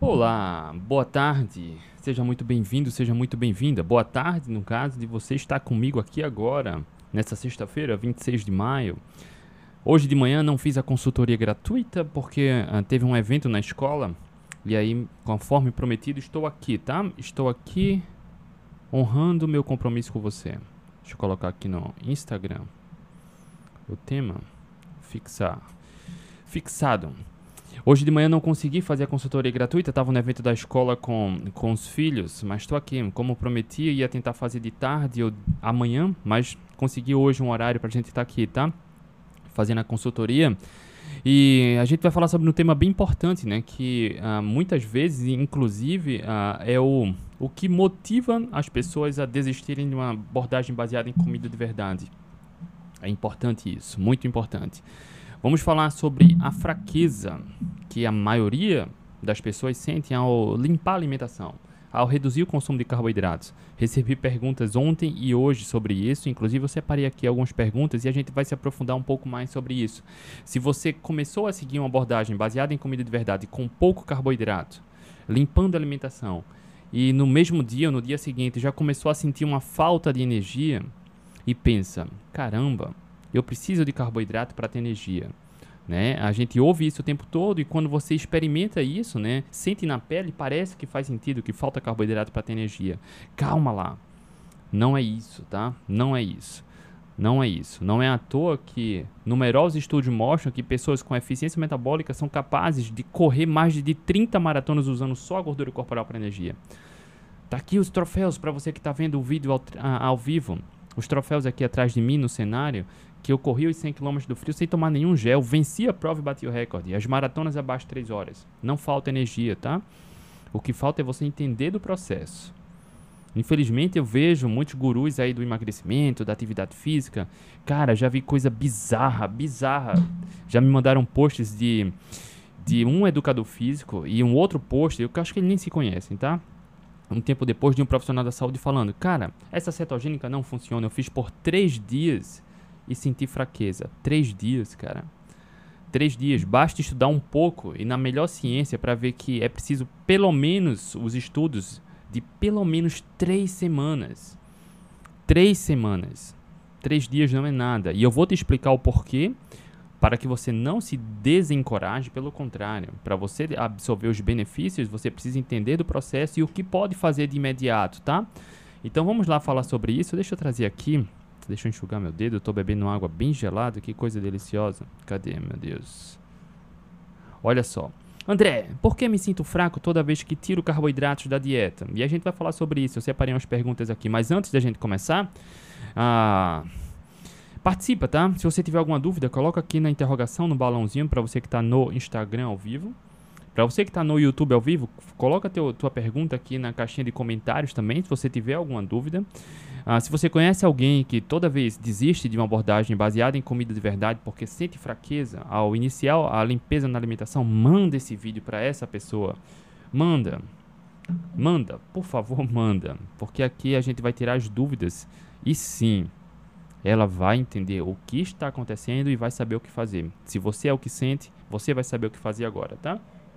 Olá, boa tarde, seja muito bem-vindo, seja muito bem-vinda. Boa tarde, no caso de você estar comigo aqui agora, nessa sexta-feira, 26 de maio. Hoje de manhã não fiz a consultoria gratuita porque teve um evento na escola e aí, conforme prometido, estou aqui, tá? Estou aqui honrando meu compromisso com você. Deixa eu colocar aqui no Instagram o tema, fixar, fixado. Hoje de manhã não consegui fazer a consultoria gratuita, estava no evento da escola com os filhos, mas estou aqui. Como prometi, ia tentar fazer de tarde ou amanhã, mas consegui hoje um horário para a gente estar aqui, tá? Fazendo a consultoria. E a gente vai falar sobre um tema bem importante, né? Que muitas vezes, inclusive, é o que motiva as pessoas a desistirem de uma abordagem baseada em comida de verdade. É importante isso, muito importante. Vamos falar sobre a fraqueza que a maioria das pessoas sentem ao limpar a alimentação, ao reduzir o consumo de carboidratos. Recebi perguntas ontem e hoje sobre isso, inclusive eu separei aqui algumas perguntas e a gente vai se aprofundar um pouco mais sobre isso. Se você começou a seguir uma abordagem baseada em comida de verdade, com pouco carboidrato, limpando a alimentação, e no mesmo dia ou no dia seguinte já começou a sentir uma falta de energia e pensa, caramba, eu preciso de carboidrato para ter energia, né? A gente ouve isso o tempo todo e quando você experimenta isso, né, sente na pele, parece que faz sentido, que falta carboidrato para ter energia. Calma lá, não é isso, tá? Não é isso. Não é isso. Não é à toa que numerosos estudos mostram que pessoas com eficiência metabólica são capazes de correr mais de 30 maratonas usando só a gordura corporal para energia. Tá aqui os troféus para você que está vendo o vídeo ao vivo. Os troféus aqui atrás de mim no cenário, que eu corri os 100 km do frio sem tomar nenhum gel, venci a prova e bati o recorde. As maratonas abaixo de 3 horas. Não falta energia, tá? O que falta é você entender do processo. Infelizmente eu vejo muitos gurus aí do emagrecimento, da atividade física. Cara, já vi coisa bizarra. Já me mandaram posts de um educador físico e um outro post, eu acho que eles nem se conhecem, tá? Um tempo depois de um profissional da saúde falando, cara, essa cetogênica não funciona, eu fiz por 3 dias e senti fraqueza. 3 dias, cara. 3 dias, basta estudar um pouco e na melhor ciência para ver que é preciso pelo menos os estudos de pelo menos 3 semanas. 3 semanas. 3 dias não é nada. E eu vou te explicar o porquê para que você não se desencoraje, pelo contrário. Para você absorver os benefícios, você precisa entender do processo e o que pode fazer de imediato, tá? Então vamos lá falar sobre isso. Deixa eu trazer aqui, deixa eu enxugar meu dedo, eu tô bebendo água bem gelada, que coisa deliciosa. Cadê, meu Deus? Olha só. André, por que me sinto fraco toda vez que tiro carboidratos da dieta? E a gente vai falar sobre isso, eu separei umas perguntas aqui, mas antes da gente começar, participa, tá? Se você tiver alguma dúvida, coloca aqui na interrogação, no balãozinho, para você que está no Instagram ao vivo. Para você que está no YouTube ao vivo, coloca tua pergunta aqui na caixinha de comentários também, se você tiver alguma dúvida. Se você conhece alguém que toda vez desiste de uma abordagem baseada em comida de verdade porque sente fraqueza ao iniciar a limpeza na alimentação, manda esse vídeo para essa pessoa. Manda, por favor, manda. Porque aqui a gente vai tirar as dúvidas e sim, ela vai entender o que está acontecendo e vai saber o que fazer. Se você é o que sente, você vai saber o que fazer agora, tá?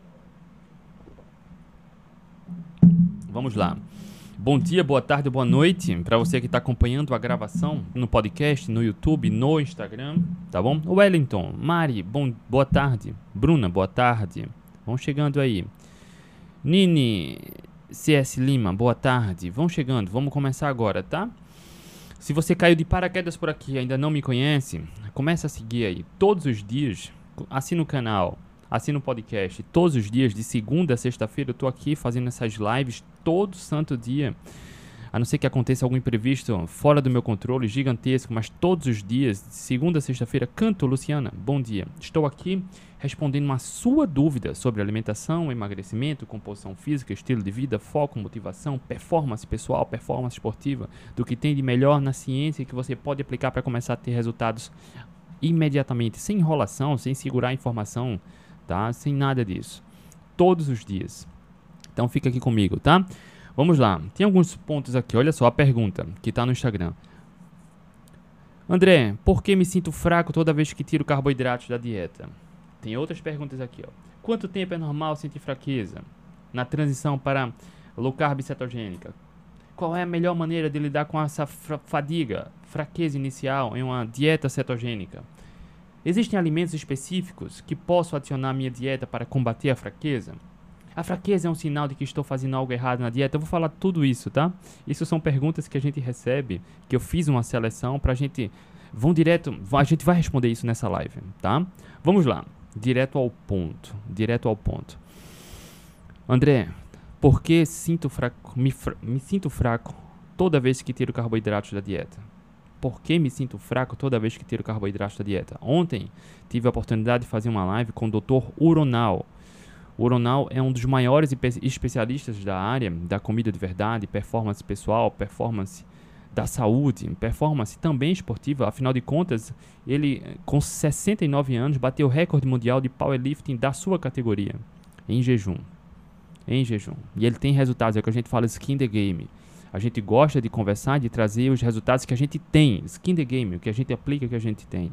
Vamos lá. Bom dia, boa tarde, boa noite para você que está acompanhando a gravação no podcast, no YouTube, no Instagram, tá bom? Wellington, Mari, boa tarde. Bruna, boa tarde. Vão chegando aí. Nini, CS Lima, boa tarde. Vão chegando, vamos começar agora, tá? Se você caiu de paraquedas por aqui e ainda não me conhece, começa a seguir aí todos os dias, assina o canal, assina o podcast, todos os dias, de segunda a sexta-feira, eu tô aqui fazendo essas lives todo santo dia, a não ser que aconteça algum imprevisto fora do meu controle, gigantesco, mas todos os dias, de segunda a sexta-feira, canto, Luciana, bom dia, estou aqui respondendo uma sua dúvida sobre alimentação, emagrecimento, composição física, estilo de vida, foco, motivação, performance pessoal, performance esportiva, do que tem de melhor na ciência que você pode aplicar para começar a ter resultados imediatamente, sem enrolação, sem segurar a informação, tá? Sem nada disso. Todos os dias. Então fica aqui comigo, tá? Vamos lá. Tem alguns pontos aqui. Olha só a pergunta que está no Instagram. André, por que me sinto fraco toda vez que tiro carboidratos da dieta? Tem outras perguntas aqui, ó. Quanto tempo é normal sentir fraqueza? na transição para low carb cetogênica? Qual é a melhor maneira de lidar com essa fadiga, fraqueza inicial em uma dieta cetogênica? Existem alimentos específicos que posso adicionar à minha dieta para combater a fraqueza? A fraqueza é um sinal de que estou fazendo algo errado na dieta? Eu vou falar tudo isso, tá? Isso são perguntas que a gente recebe, que eu fiz uma seleção pra gente... a gente vai responder isso nessa live, tá? Vamos lá, direto ao ponto. André, por que me sinto fraco toda vez que tiro carboidratos da dieta? Por que me sinto fraco toda vez que tiro carboidratos da dieta? Ontem tive a oportunidade de fazer uma live com o Dr. Uronal. O Uronal é um dos maiores especialistas da área da comida de verdade, performance pessoal, performance da saúde, performance também esportiva. Afinal de contas, ele com 69 anos bateu o recorde mundial de powerlifting da sua categoria, em jejum. E ele tem resultados, é o que a gente fala skin in the game. A gente gosta de conversar, de trazer os resultados que a gente tem, skin in the game, o que a gente aplica, que a gente tem.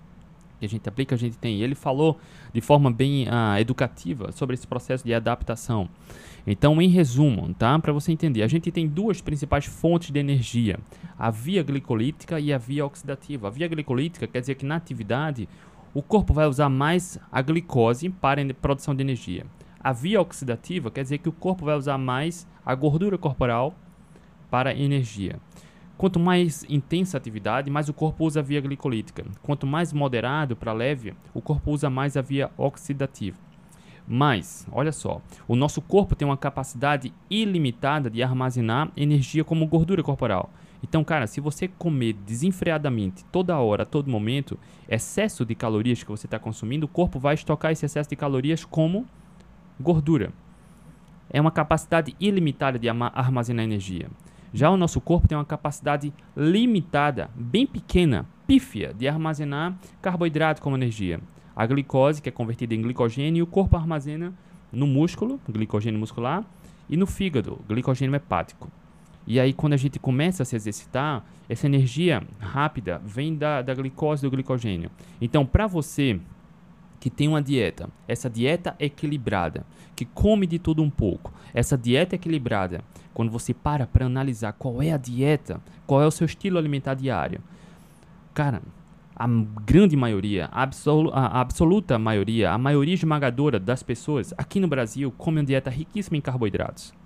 E ele falou de forma bem educativa sobre esse processo de adaptação. Então, em resumo, tá? Para você entender, a gente tem duas principais fontes de energia: a via glicolítica e a via oxidativa. A via glicolítica quer dizer que na atividade o corpo vai usar mais a glicose para a produção de energia. A via oxidativa quer dizer que o corpo vai usar mais a gordura corporal para energia. Quanto mais intensa a atividade, mais o corpo usa a via glicolítica. Quanto mais moderado para leve, o corpo usa mais a via oxidativa. Mas, olha só, o nosso corpo tem uma capacidade ilimitada de armazenar energia como gordura corporal. Então, cara, se você comer desenfreadamente, toda hora, a todo momento, excesso de calorias que você está consumindo, o corpo vai estocar esse excesso de calorias como gordura. É uma capacidade ilimitada de armazenar energia. Já o nosso corpo tem uma capacidade limitada, bem pequena, pífia, de armazenar carboidrato como energia. A glicose, que é convertida em glicogênio, o corpo armazena no músculo, glicogênio muscular, e no fígado, glicogênio hepático. E aí, quando a gente começa a se exercitar, essa energia rápida vem da glicose, do glicogênio. Então, para você que tem uma dieta, essa dieta equilibrada, que come de tudo um pouco, essa dieta equilibrada, quando você para analisar qual é a dieta, qual é o seu estilo alimentar diário, cara, a grande maioria, a absoluta maioria, a maioria esmagadora das pessoas aqui no Brasil come uma dieta riquíssima em carboidratos.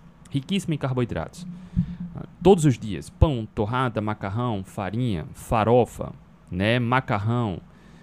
Todos os dias, pão, torrada, macarrão, farinha, farofa, né, macarrão,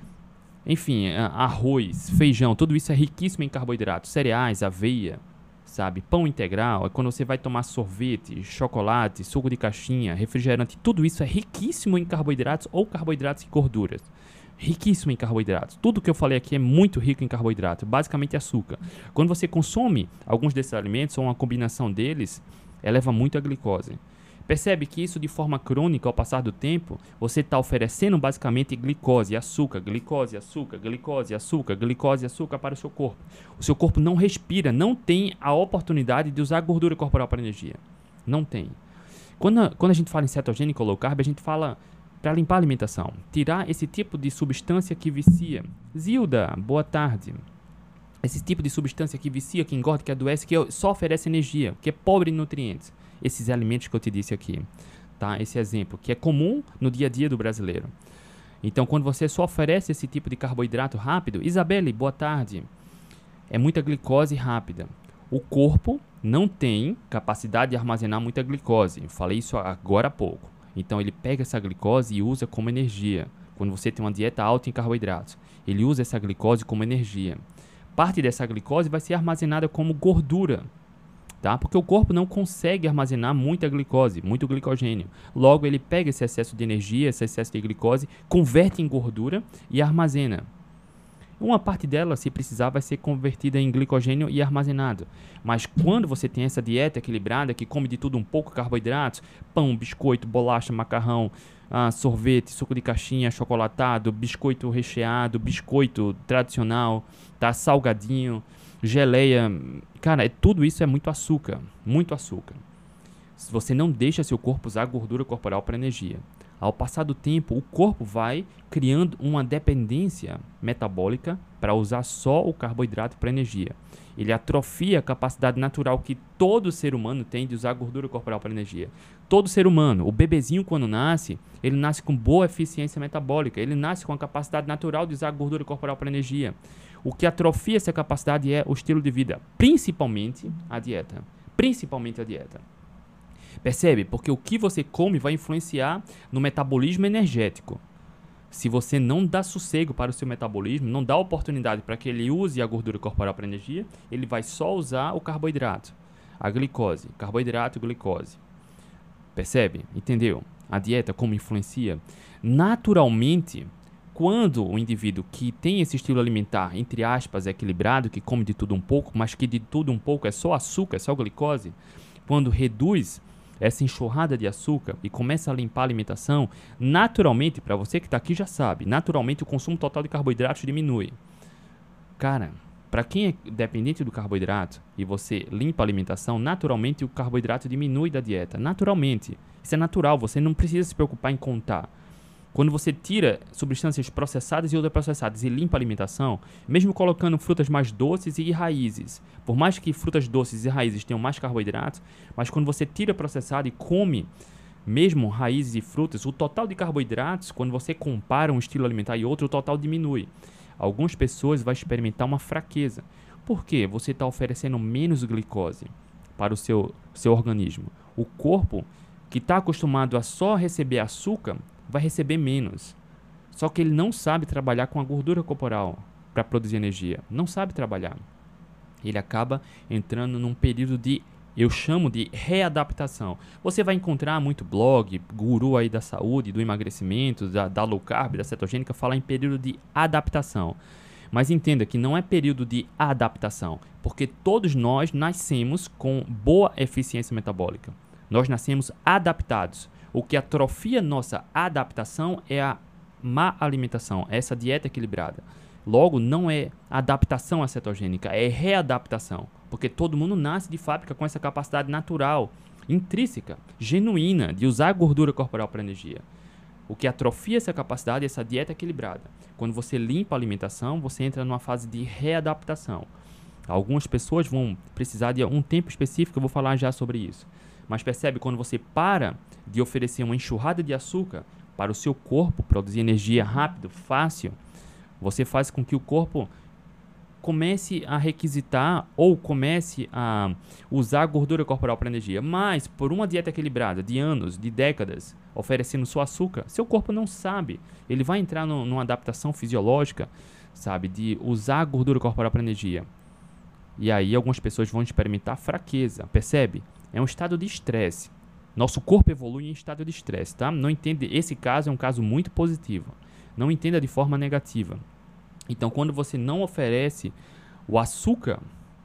enfim, arroz, feijão, tudo isso é riquíssimo em carboidratos, cereais, aveia, sabe, pão integral. É quando você vai tomar sorvete, chocolate, suco de caixinha, refrigerante, tudo isso é riquíssimo em carboidratos ou carboidratos e gorduras. Riquíssimo em carboidratos. Tudo que eu falei aqui é muito rico em carboidrato, basicamente açúcar. Quando você consome alguns desses alimentos ou uma combinação deles, eleva muito a glicose. Percebe que isso de forma crônica, ao passar do tempo, você está oferecendo basicamente glicose, açúcar, glicose, açúcar, glicose, açúcar, glicose, açúcar para o seu corpo. O seu corpo não respira, não tem a oportunidade de usar a gordura corporal para energia. Não tem. Quando a gente fala em cetogênico ou low carb, a gente fala para limpar a alimentação, tirar esse tipo de substância que vicia. Zilda, boa tarde. Esse tipo de substância que vicia, que engorda, que adoece, que só oferece energia, que é pobre em nutrientes. Esses alimentos que eu te disse aqui, tá? Esse exemplo, que é comum no dia a dia do brasileiro. Então, quando você só oferece esse tipo de carboidrato rápido, Isabelle, boa tarde, é muita glicose rápida. O corpo não tem capacidade de armazenar muita glicose. Eu falei isso agora há pouco. Então, ele pega essa glicose e usa como energia. Quando você tem uma dieta alta em carboidratos, ele usa essa glicose como energia. Parte dessa glicose vai ser armazenada como gordura, tá? Porque o corpo não consegue armazenar muita glicose, muito glicogênio. Logo, ele pega esse excesso de energia, esse excesso de glicose, converte em gordura e armazena. Uma parte dela, se precisar, vai ser convertida em glicogênio e armazenado. Mas quando você tem essa dieta equilibrada, que come de tudo um pouco, carboidratos, pão, biscoito, bolacha, macarrão, sorvete, suco de caixinha, chocolatado, biscoito recheado, biscoito tradicional, tá? Salgadinho, geleia, cara, tudo isso é muito açúcar, muito açúcar. Se você não deixa seu corpo usar gordura corporal para energia, ao passar do tempo, o corpo vai criando uma dependência metabólica para usar só o carboidrato para energia. Ele atrofia a capacidade natural que todo ser humano tem de usar a gordura corporal para energia. Todo ser humano, o bebezinho quando nasce, ele nasce com boa eficiência metabólica, ele nasce com a capacidade natural de usar a gordura corporal para energia. O que atrofia essa capacidade é o estilo de vida, principalmente a dieta. Principalmente a dieta. Percebe? Porque o que você come vai influenciar no metabolismo energético. Se você não dá sossego para o seu metabolismo, não dá oportunidade para que ele use a gordura corporal para energia, ele vai só usar o carboidrato, a glicose, carboidrato e glicose. Percebe? Entendeu? A dieta como influencia? Naturalmente, quando o indivíduo que tem esse estilo alimentar, entre aspas, equilibrado, que come de tudo um pouco, mas que de tudo um pouco é só açúcar, é só glicose, quando reduz essa enxurrada de açúcar e começa a limpar a alimentação, naturalmente, para você que está aqui já sabe, naturalmente o consumo total de carboidratos diminui. Cara, para quem é dependente do carboidrato e você limpa a alimentação, naturalmente o carboidrato diminui da dieta. Naturalmente. Isso é natural, você não precisa se preocupar em contar. Quando você tira substâncias processadas e ultraprocessadas e limpa a alimentação, mesmo colocando frutas mais doces e raízes, por mais que frutas doces e raízes tenham mais carboidratos, mas quando você tira processado e come mesmo raízes e frutas, o total de carboidratos, quando você compara um estilo alimentar e outro, o total diminui. Algumas pessoas vão experimentar uma fraqueza. Por quê? Você está oferecendo menos glicose para o seu organismo. O corpo, que está acostumado a só receber açúcar, vai receber menos. Só que ele não sabe trabalhar com a gordura corporal para produzir energia. Não sabe trabalhar. Ele acaba entrando num período de, eu chamo de readaptação. Você vai encontrar muito blog, guru aí da saúde, do emagrecimento, da low carb, da cetogênica, falar em período de adaptação. Mas entenda que não é período de adaptação, porque todos nós nascemos com boa eficiência metabólica. Nós nascemos adaptados. O que atrofia nossa adaptação é a má alimentação, essa dieta equilibrada. Logo, não é adaptação à cetogênica, é readaptação. Porque todo mundo nasce de fábrica com essa capacidade natural, intrínseca, genuína, de usar a gordura corporal para energia. O que atrofia essa capacidade é essa dieta equilibrada. Quando você limpa a alimentação, você entra numa fase de readaptação. Algumas pessoas vão precisar de um tempo específico, eu vou falar já sobre isso. Mas percebe, quando você para de oferecer uma enxurrada de açúcar para o seu corpo produzir energia rápido, fácil, você faz com que o corpo comece a requisitar ou comece a usar a gordura corporal para energia. Mas, por uma dieta equilibrada de anos, de décadas, oferecendo só açúcar, seu corpo não sabe. Ele vai entrar numa adaptação fisiológica, sabe, de usar a gordura corporal para energia. E aí algumas pessoas vão experimentar fraqueza, percebe? É um estado de estresse. Nosso corpo evolui em estado de estresse, tá? Não entende, esse caso é um caso muito positivo. Não entenda de forma negativa. Então, quando você não oferece o açúcar,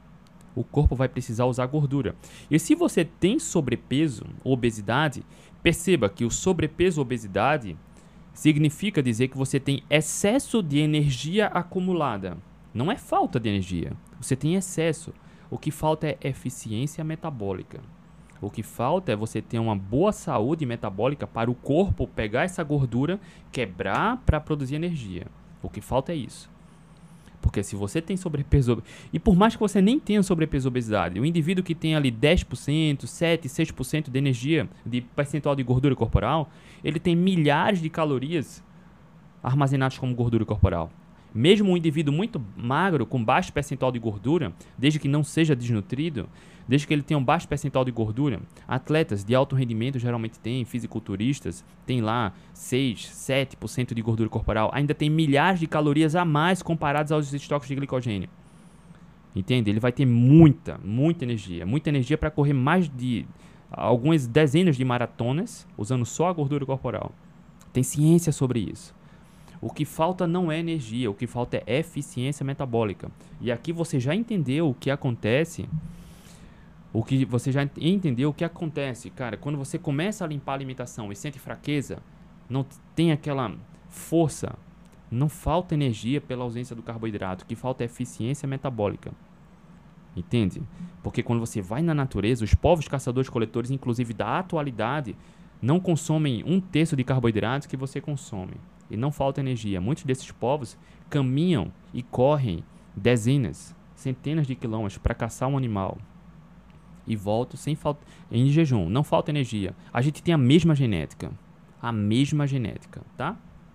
o corpo vai precisar usar gordura. E se você tem sobrepeso ou obesidade, perceba que o sobrepeso ou obesidade significa dizer que você tem excesso de energia acumulada. Não é falta de energia, você tem excesso. O que falta é eficiência metabólica. O que falta é você ter uma boa saúde metabólica para o corpo pegar essa gordura, quebrar para produzir energia. O que falta é isso. Porque se você tem sobrepeso, e por mais que você nem tenha sobrepeso ou obesidade, o indivíduo que tem ali 10%, 7%, 6% de energia, de percentual de gordura corporal, ele tem milhares de calorias armazenadas como gordura corporal. Mesmo um indivíduo muito magro, com baixo percentual de gordura, desde que não seja desnutrido, desde que ele tenha um baixo percentual de gordura, atletas de alto rendimento geralmente têm, fisiculturistas, tem lá 6, 7% de gordura corporal, ainda tem milhares de calorias a mais comparados aos estoques de glicogênio. Entende? Ele vai ter muita energia para correr mais de algumas dezenas de maratonas usando só a gordura corporal. Tem ciência sobre isso. O que falta não é energia, o que falta é eficiência metabólica. E aqui você já entendeu o que acontece. Cara, quando você começa a limpar a alimentação e sente fraqueza, não tem aquela força, não falta energia pela ausência do carboidrato, o que falta é eficiência metabólica. Entende? Porque quando você vai na natureza, os povos caçadores-coletores, inclusive da atualidade, não consomem 1/3 de carboidratos que você consome. e não falta energia. Muitos desses povos caminham e correm dezenas, centenas de quilômetros para caçar um animal e voltam sem falta, em jejum, não falta energia. A gente tem a mesma genética, tá?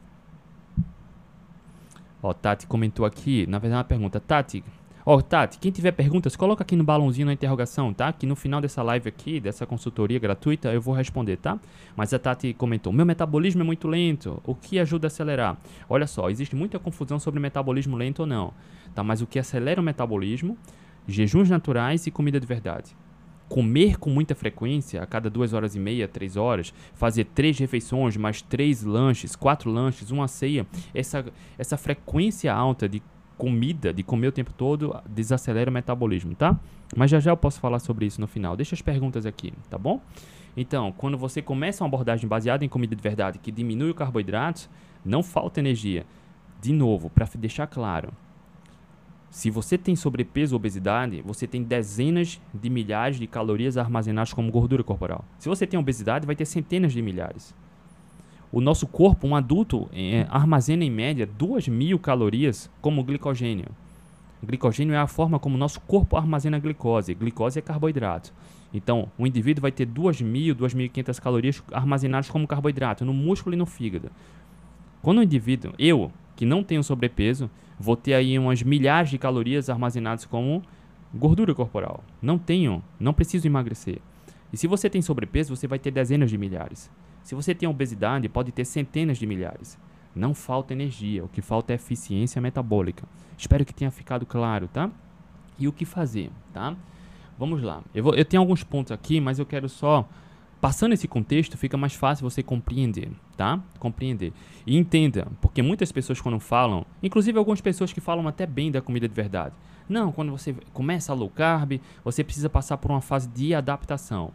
Ó, Tati comentou aqui, na verdade uma pergunta, Tati, quem tiver perguntas, coloca aqui no balãozinho na interrogação, tá? Que no final dessa live aqui, dessa consultoria gratuita, eu vou responder, tá? Mas a Tati comentou, meu metabolismo é muito lento, o que ajuda a acelerar? Olha só, existe muita confusão sobre metabolismo lento ou não, tá? Mas o que acelera o metabolismo, jejuns naturais e comida de verdade. Comer com muita frequência, a cada 2 horas e meia, 3 horas, fazer 3 refeições, mais 3 lanches, 4 lanches, uma ceia, essa frequência alta de comida, de comer o tempo todo, desacelera o metabolismo, tá? Mas já eu posso falar sobre isso no final. Deixa as perguntas aqui, tá bom? Então, quando você começa uma abordagem baseada em comida de verdade, que diminui o carboidrato, não falta energia. De novo, para deixar claro, se você tem sobrepeso ou obesidade, você tem dezenas de milhares de calorias armazenadas como gordura corporal. Se você tem obesidade, vai ter centenas de milhares. O nosso corpo, um adulto, armazena em média 2.000 calorias como glicogênio. Glicogênio é a forma como o nosso corpo armazena glicose. Glicose é carboidrato. Então, o indivíduo vai ter 2.000, 2.500 calorias armazenadas como carboidrato no músculo e no fígado. Quando o indivíduo, eu, que não tenho sobrepeso, vou ter aí umas milhares de calorias armazenadas como gordura corporal. Não preciso emagrecer. E se você tem sobrepeso, você vai ter dezenas de milhares. Se você tem obesidade, pode ter centenas de milhares. Não falta energia, o que falta é eficiência metabólica. Espero que tenha ficado claro, tá? E o que fazer, tá? Vamos lá. Eu tenho alguns pontos aqui, mas eu quero só... Passando esse contexto, fica mais fácil você compreender, tá? Compreender. E entenda, porque muitas pessoas quando falam, inclusive algumas pessoas que falam até bem da comida de verdade. Não, quando você começa a low carb, você precisa passar por uma fase de adaptação.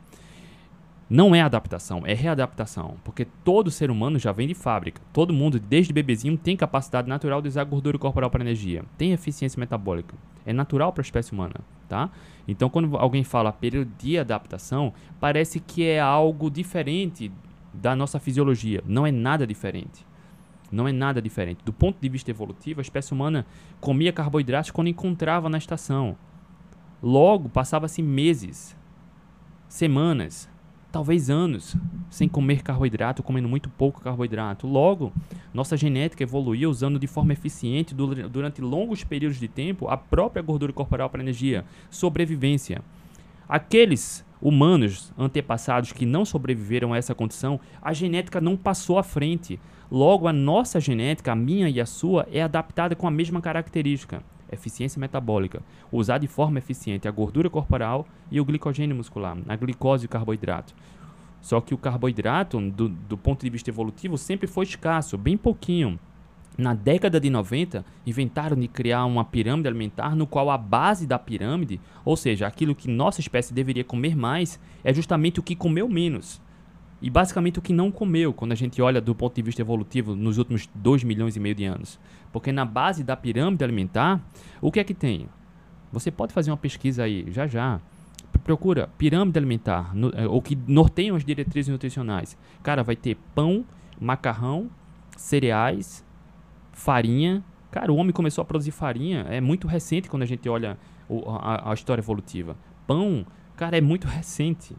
Não é adaptação, é readaptação, porque todo ser humano já vem de fábrica. Todo mundo, desde bebezinho, tem capacidade natural de usar gordura corporal para energia. Tem eficiência metabólica. É natural para a espécie humana, tá? Então, quando alguém fala período de adaptação, parece que é algo diferente da nossa fisiologia. Não é nada diferente. Não é nada diferente. Do ponto de vista evolutivo, a espécie humana comia carboidratos quando encontrava na estação. Logo, passava-se meses, semanas, talvez anos, sem comer carboidrato, comendo muito pouco carboidrato. Logo, nossa genética evoluiu usando de forma eficiente, durante longos períodos de tempo, a própria gordura corporal para energia. Sobrevivência. Aqueles humanos antepassados que não sobreviveram a essa condição, a genética não passou à frente. Logo, a nossa genética, a minha e a sua, é adaptada com a mesma característica. Eficiência metabólica, usar de forma eficiente a gordura corporal e o glicogênio muscular, a glicose e o carboidrato. Só que o carboidrato, do ponto de vista evolutivo, sempre foi escasso, bem pouquinho. Na década de 90, inventaram de criar uma pirâmide alimentar no qual a base da pirâmide, ou seja, aquilo que nossa espécie deveria comer mais, é justamente o que comeu menos. E basicamente o que não comeu, quando a gente olha do ponto de vista evolutivo nos últimos 2,5 milhões de anos. Porque na base da pirâmide alimentar, o que é que tem? Você pode fazer uma pesquisa aí, já. Procura pirâmide alimentar, ou que norteiam as diretrizes nutricionais. Cara, vai ter pão, macarrão, cereais, farinha. Cara, o homem começou a produzir farinha, é muito recente quando a gente olha a história evolutiva. Pão... Cara, é muito recente.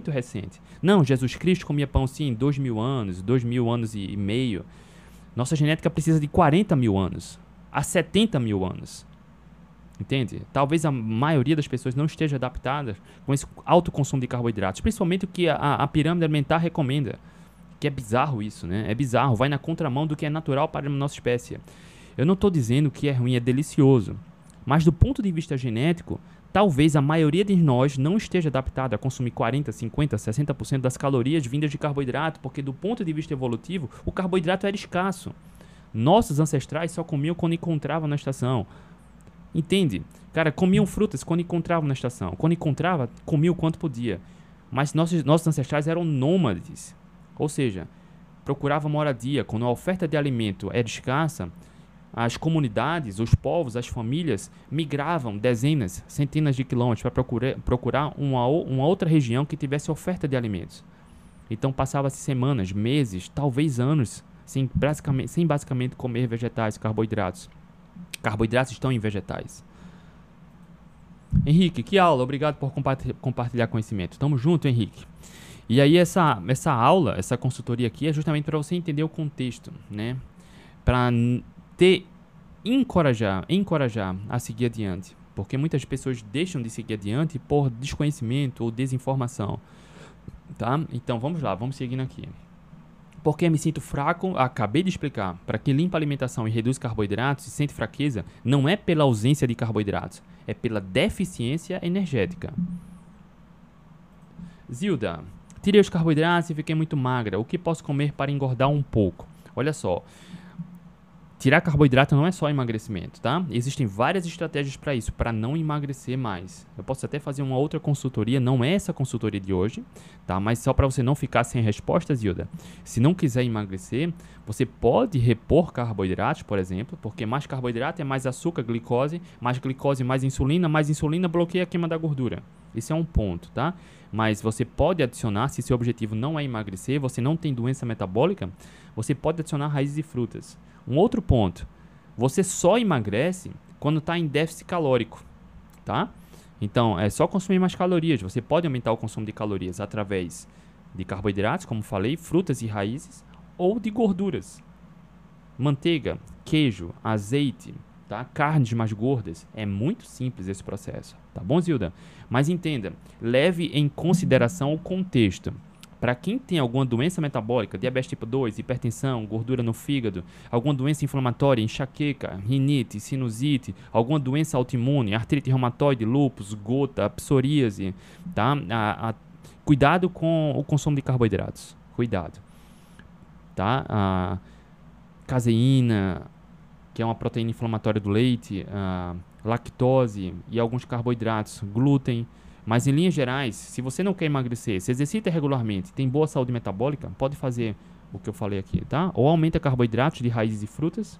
Não, Jesus Cristo comia pão sim, 2.000 anos, 2.000 anos e meio. Nossa genética precisa de 40.000 anos, a 70.000 anos. Entende? Talvez a maioria das pessoas não esteja adaptada com esse alto consumo de carboidratos, principalmente o que a pirâmide alimentar recomenda. Que é bizarro isso, né? É bizarro, vai na contramão do que é natural para a nossa espécie. Eu não estou dizendo que é ruim, é delicioso. Mas do ponto de vista genético, talvez a maioria de nós não esteja adaptada a consumir 40, 50, 60% das calorias vindas de carboidrato, porque do ponto de vista evolutivo, o carboidrato era escasso. Nossos ancestrais só comiam quando encontravam na estação. Entende? Cara, comiam frutas quando encontravam na estação. Quando encontrava, comiam o quanto podia. Mas nossos ancestrais eram nômades. Ou seja, procuravam moradia. Quando a oferta de alimento era escassa, as comunidades, os povos, as famílias migravam dezenas, centenas de quilômetros para procurar uma outra região que tivesse oferta de alimentos. Então passava-se semanas, meses, talvez anos, sem basicamente comer vegetais, carboidratos. Carboidratos estão em vegetais. Henrique, que aula, obrigado por compartilhar conhecimento. Tamo junto, Henrique. E aí essa aula, essa consultoria aqui é justamente para você entender o contexto, né? Para encorajar a seguir adiante. Porque muitas pessoas deixam de seguir adiante por desconhecimento ou desinformação, tá? Então vamos lá, vamos seguindo aqui. Porque me sinto fraco, acabei de explicar. Para quem limpa a alimentação e reduz carboidratos e sente fraqueza, não é pela ausência de carboidratos, é pela deficiência energética. Zilda, tirei os carboidratos e fiquei muito magra. O que posso comer para engordar um pouco? Olha só, tirar carboidrato não é só emagrecimento, tá? Existem várias estratégias para isso, para não emagrecer mais. Eu posso até fazer uma outra consultoria, não é essa consultoria de hoje, tá? Mas só para você não ficar sem respostas, Hilda. Se não quiser emagrecer, você pode repor carboidratos, por exemplo, porque mais carboidrato é mais açúcar, glicose, mais insulina bloqueia a queima da gordura. Esse é um ponto, tá? Mas você pode adicionar, se seu objetivo não é emagrecer, você não tem doença metabólica, você pode adicionar raízes e frutas. Um outro ponto, você só emagrece quando está em déficit calórico, tá? Então, é só consumir mais calorias. Você pode aumentar o consumo de calorias através de carboidratos, como falei, frutas e raízes, ou de gorduras. Manteiga, queijo, azeite, tá? Carnes mais gordas. É muito simples esse processo, tá bom, Zilda? Mas entenda, leve em consideração o contexto. Para quem tem alguma doença metabólica, diabetes tipo 2, hipertensão, gordura no fígado, alguma doença inflamatória, enxaqueca, rinite, sinusite, alguma doença autoimune, artrite reumatoide, lúpus, gota, psoríase, tá? Cuidado com o consumo de carboidratos. Cuidado. Tá? A caseína, que é uma proteína inflamatória do leite, lactose e alguns carboidratos, glúten. Mas em linhas gerais, se você não quer emagrecer, se exercita regularmente, tem boa saúde metabólica, pode fazer o que eu falei aqui, tá? Ou aumenta carboidratos de raízes e frutas,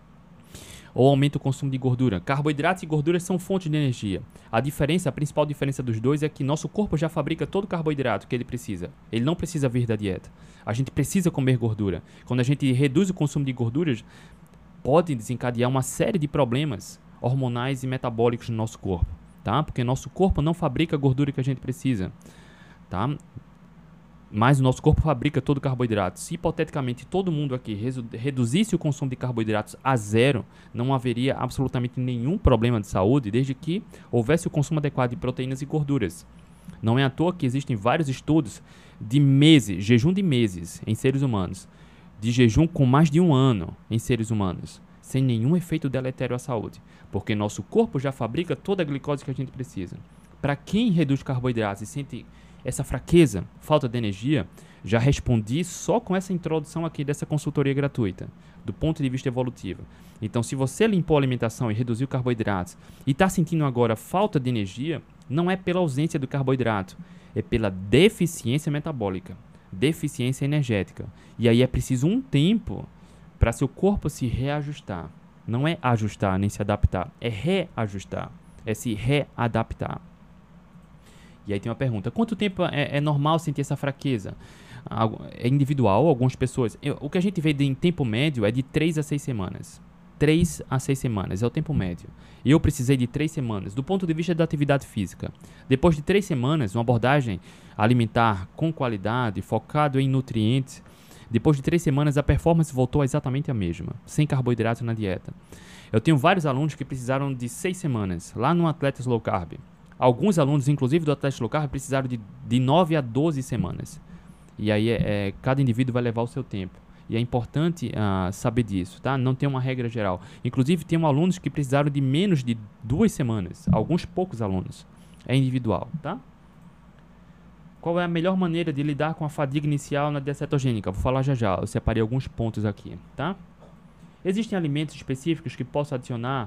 ou aumenta o consumo de gordura. Carboidratos e gorduras são fontes de energia. A principal diferença dos dois é que nosso corpo já fabrica todo o carboidrato que ele precisa. Ele não precisa vir da dieta. A gente precisa comer gordura. Quando a gente reduz o consumo de gorduras, pode desencadear uma série de problemas hormonais e metabólicos no nosso corpo. Tá? Porque nosso corpo não fabrica a gordura que a gente precisa, tá? Mas o nosso corpo fabrica todo o carboidrato. Se hipoteticamente todo mundo aqui reduzisse o consumo de carboidratos a zero, não haveria absolutamente nenhum problema de saúde, desde que houvesse o consumo adequado de proteínas e gorduras. Não é à toa que existem vários estudos de meses, jejum de meses em seres humanos, de jejum com mais de 1 ano em seres humanos, sem nenhum efeito deletério à saúde, porque nosso corpo já fabrica toda a glicose que a gente precisa. Para quem reduz carboidratos e sente essa fraqueza, falta de energia, já respondi só com essa introdução aqui dessa consultoria gratuita, do ponto de vista evolutivo. Então, se você limpou a alimentação e reduziu carboidratos e está sentindo agora falta de energia, não é pela ausência do carboidrato, é pela deficiência metabólica, deficiência energética. E aí é preciso um tempo para seu corpo se reajustar. Não é ajustar nem se adaptar, é reajustar, é se readaptar. E aí tem uma pergunta, quanto tempo é normal sentir essa fraqueza? É individual, algumas pessoas... O que a gente vê em tempo médio é de 3 a 6 semanas. 3 a 6 semanas é o tempo médio. Eu precisei de 3 semanas, do ponto de vista da atividade física. Depois de 3 semanas, uma abordagem alimentar com qualidade, focado em nutrientes, depois de 3 semanas, a performance voltou exatamente a mesma, sem carboidrato na dieta. Eu tenho vários alunos que precisaram de 6 semanas, lá no Atletas Low Carb. Alguns alunos, inclusive do Atletas Low Carb, precisaram de 9 a 12 semanas. E aí, cada indivíduo vai levar o seu tempo. E é importante saber disso, tá? Não tem uma regra geral. Inclusive, tem alunos que precisaram de menos de 2 semanas. Alguns poucos alunos. É individual, tá? Qual é a melhor maneira de lidar com a fadiga inicial na dieta cetogênica? Vou falar já já, eu separei alguns pontos aqui, tá? Existem alimentos específicos que posso adicionar?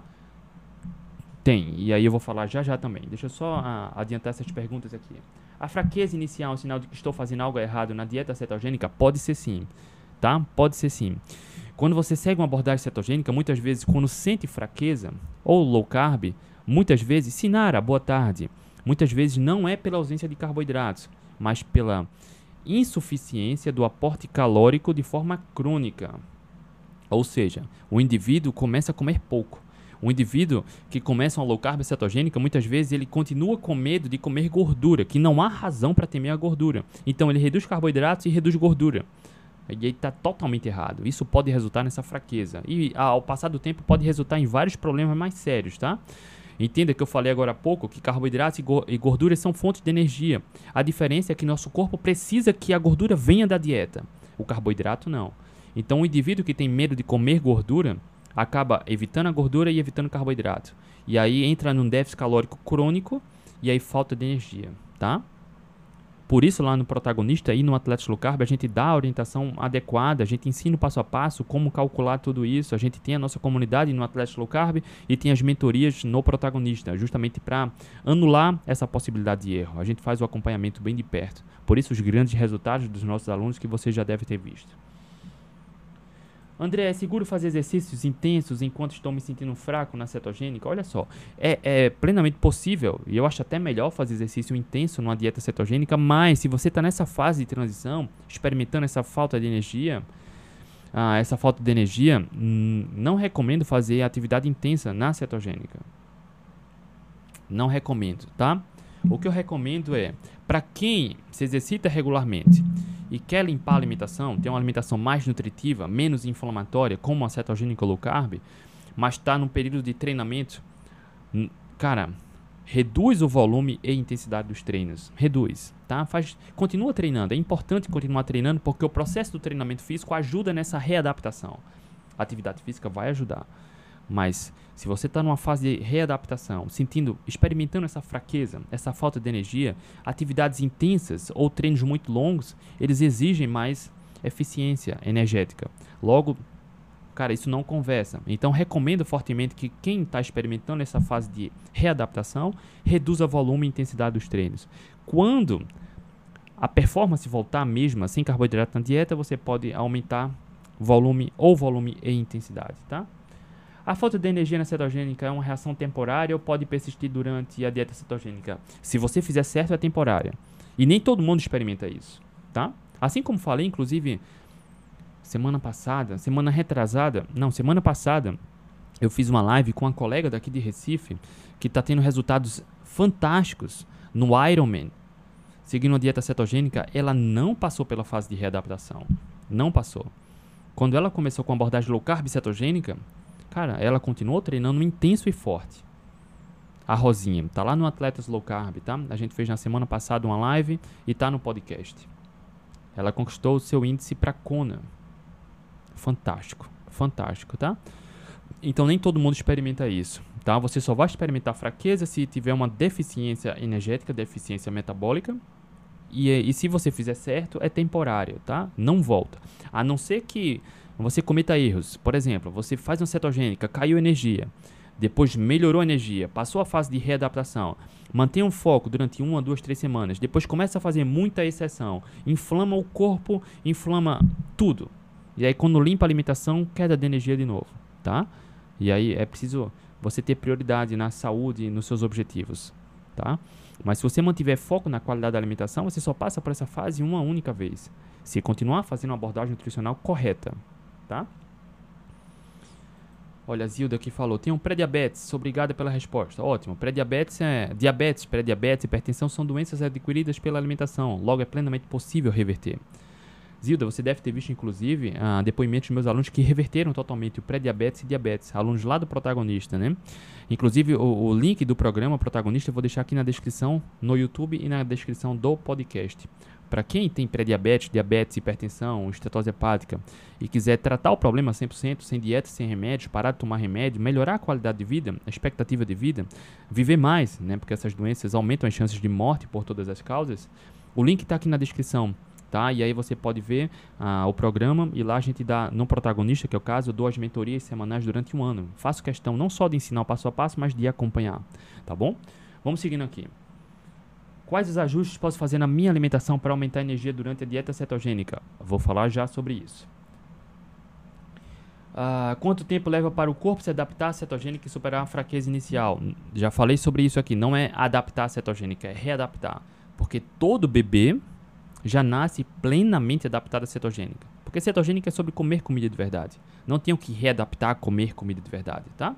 Tem, e aí eu vou falar já já também. Deixa eu só adiantar essas perguntas aqui. A fraqueza inicial é um sinal de que estou fazendo algo errado na dieta cetogênica? Pode ser sim, tá? Pode ser sim. Quando você segue uma abordagem cetogênica, muitas vezes quando sente fraqueza, ou low carb, muitas vezes, Sinara, boa tarde, muitas vezes não é pela ausência de carboidratos, mas pela insuficiência do aporte calórico de forma crônica. Ou seja, o indivíduo começa a comer pouco. O indivíduo que começa uma low carb cetogênica, muitas vezes ele continua com medo de comer gordura, que não há razão para temer a gordura. Então ele reduz carboidratos e reduz gordura. E aí está totalmente errado. Isso pode resultar nessa fraqueza. E ao passar do tempo pode resultar em vários problemas mais sérios, tá? Entenda que eu falei agora há pouco que carboidratos e gorduras são fontes de energia. A diferença é que nosso corpo precisa que a gordura venha da dieta. O carboidrato não. Então o indivíduo que tem medo de comer gordura acaba evitando a gordura e evitando o carboidrato. E aí entra num déficit calórico crônico e aí falta de energia, tá? Por isso, lá no Protagonista e no Atletas Low Carb, a gente dá a orientação adequada, a gente ensina o passo a passo, como calcular tudo isso. A gente tem a nossa comunidade no Atletas Low Carb e tem as mentorias no Protagonista, justamente para anular essa possibilidade de erro. A gente faz o acompanhamento bem de perto. Por isso, os grandes resultados dos nossos alunos que você já deve ter visto. André, é seguro fazer exercícios intensos enquanto estou me sentindo fraco na cetogênica? Olha só, é plenamente possível, e eu acho até melhor fazer exercício intenso numa dieta cetogênica, mas se você está nessa fase de transição, experimentando essa falta de energia, não recomendo fazer atividade intensa na cetogênica. Não recomendo, tá? O que eu recomendo é, para quem se exercita regularmente e quer limpar a alimentação, ter uma alimentação mais nutritiva, menos inflamatória, como a cetogênica low carb, mas está num período de treinamento, cara, reduz o volume e intensidade dos treinos. Reduz, tá? Continua treinando. É importante continuar treinando porque o processo do treinamento físico ajuda nessa readaptação. A atividade física vai ajudar. Mas se você está numa fase de readaptação, experimentando essa fraqueza, essa falta de energia, atividades intensas ou treinos muito longos, eles exigem mais eficiência energética. Logo, cara, isso não conversa. Então, recomendo fortemente que quem está experimentando essa fase de readaptação, reduza volume e intensidade dos treinos. Quando a performance voltar mesmo, sem carboidrato na dieta, você pode aumentar volume e intensidade, tá? A falta de energia na cetogênica é uma reação temporária ou pode persistir durante a dieta cetogênica? Se você fizer certo, é temporária. E nem todo mundo experimenta isso, tá? Assim como falei, inclusive, semana passada, eu fiz uma live com uma colega daqui de Recife que está tendo resultados fantásticos no Ironman. Seguindo a dieta cetogênica, ela não passou pela fase de readaptação. Não passou. Quando ela começou com a abordagem low carb cetogênica, cara, ela continuou treinando intenso e forte. A Rosinha, tá lá no Atletas Low Carb, tá? A gente fez na semana passada uma live e tá no podcast. Ela conquistou o seu índice para Kona. Fantástico, fantástico, tá? Então nem todo mundo experimenta isso, tá? Você só vai experimentar fraqueza se tiver uma deficiência energética, deficiência metabólica. E se você fizer certo, é temporário, tá? Não volta. A não ser que você cometa erros. Por exemplo, você faz uma cetogênica, caiu energia, depois melhorou a energia, passou a fase de readaptação, mantém um foco durante 1, 2, 3 semanas, depois começa a fazer muita exceção, inflama o corpo, inflama tudo. E aí quando limpa a alimentação, queda de energia de novo, tá? E aí é preciso você ter prioridade na saúde e nos seus objetivos, tá? Mas se você mantiver foco na qualidade da alimentação, você só passa por essa fase uma única vez. Se continuar fazendo uma abordagem nutricional correta, tá? Olha, a Zilda aqui falou, tem um pré-diabetes, obrigada pela resposta. Ótimo, pré-diabetes pré-diabetes e hipertensão são doenças adquiridas pela alimentação, logo é plenamente possível reverter. Zilda, você deve ter visto, inclusive, depoimentos de meus alunos que reverteram totalmente o pré-diabetes e diabetes, alunos lá do Protagonista, né? Inclusive, o link do programa Protagonista eu vou deixar aqui na descrição, no YouTube e na descrição do podcast. Para quem tem pré-diabetes, diabetes, hipertensão, estetose hepática e quiser tratar o problema 100%, sem dieta, sem remédios, parar de tomar remédio, melhorar a qualidade de vida, a expectativa de vida, viver mais, né? Porque essas doenças aumentam as chances de morte por todas as causas, o link está aqui na descrição. Tá? E aí você pode ver o programa e lá a gente dá, no Protagonista, que é o caso, eu dou as mentorias semanais durante um ano. Faço questão não só de ensinar o passo a passo, mas de acompanhar, tá bom? Vamos seguindo aqui. Quais os ajustes posso fazer na minha alimentação para aumentar a energia durante a dieta cetogênica? Vou falar já sobre isso. Quanto tempo leva para o corpo se adaptar à cetogênica e superar a fraqueza inicial? Já falei sobre isso aqui, não é adaptar a cetogênica, é readaptar. Porque todo bebê já nasce plenamente adaptado à cetogênica. Porque Porque cetogênica é sobre comer comida de verdade. Não tenho que readaptar a comer comida de verdade, tá?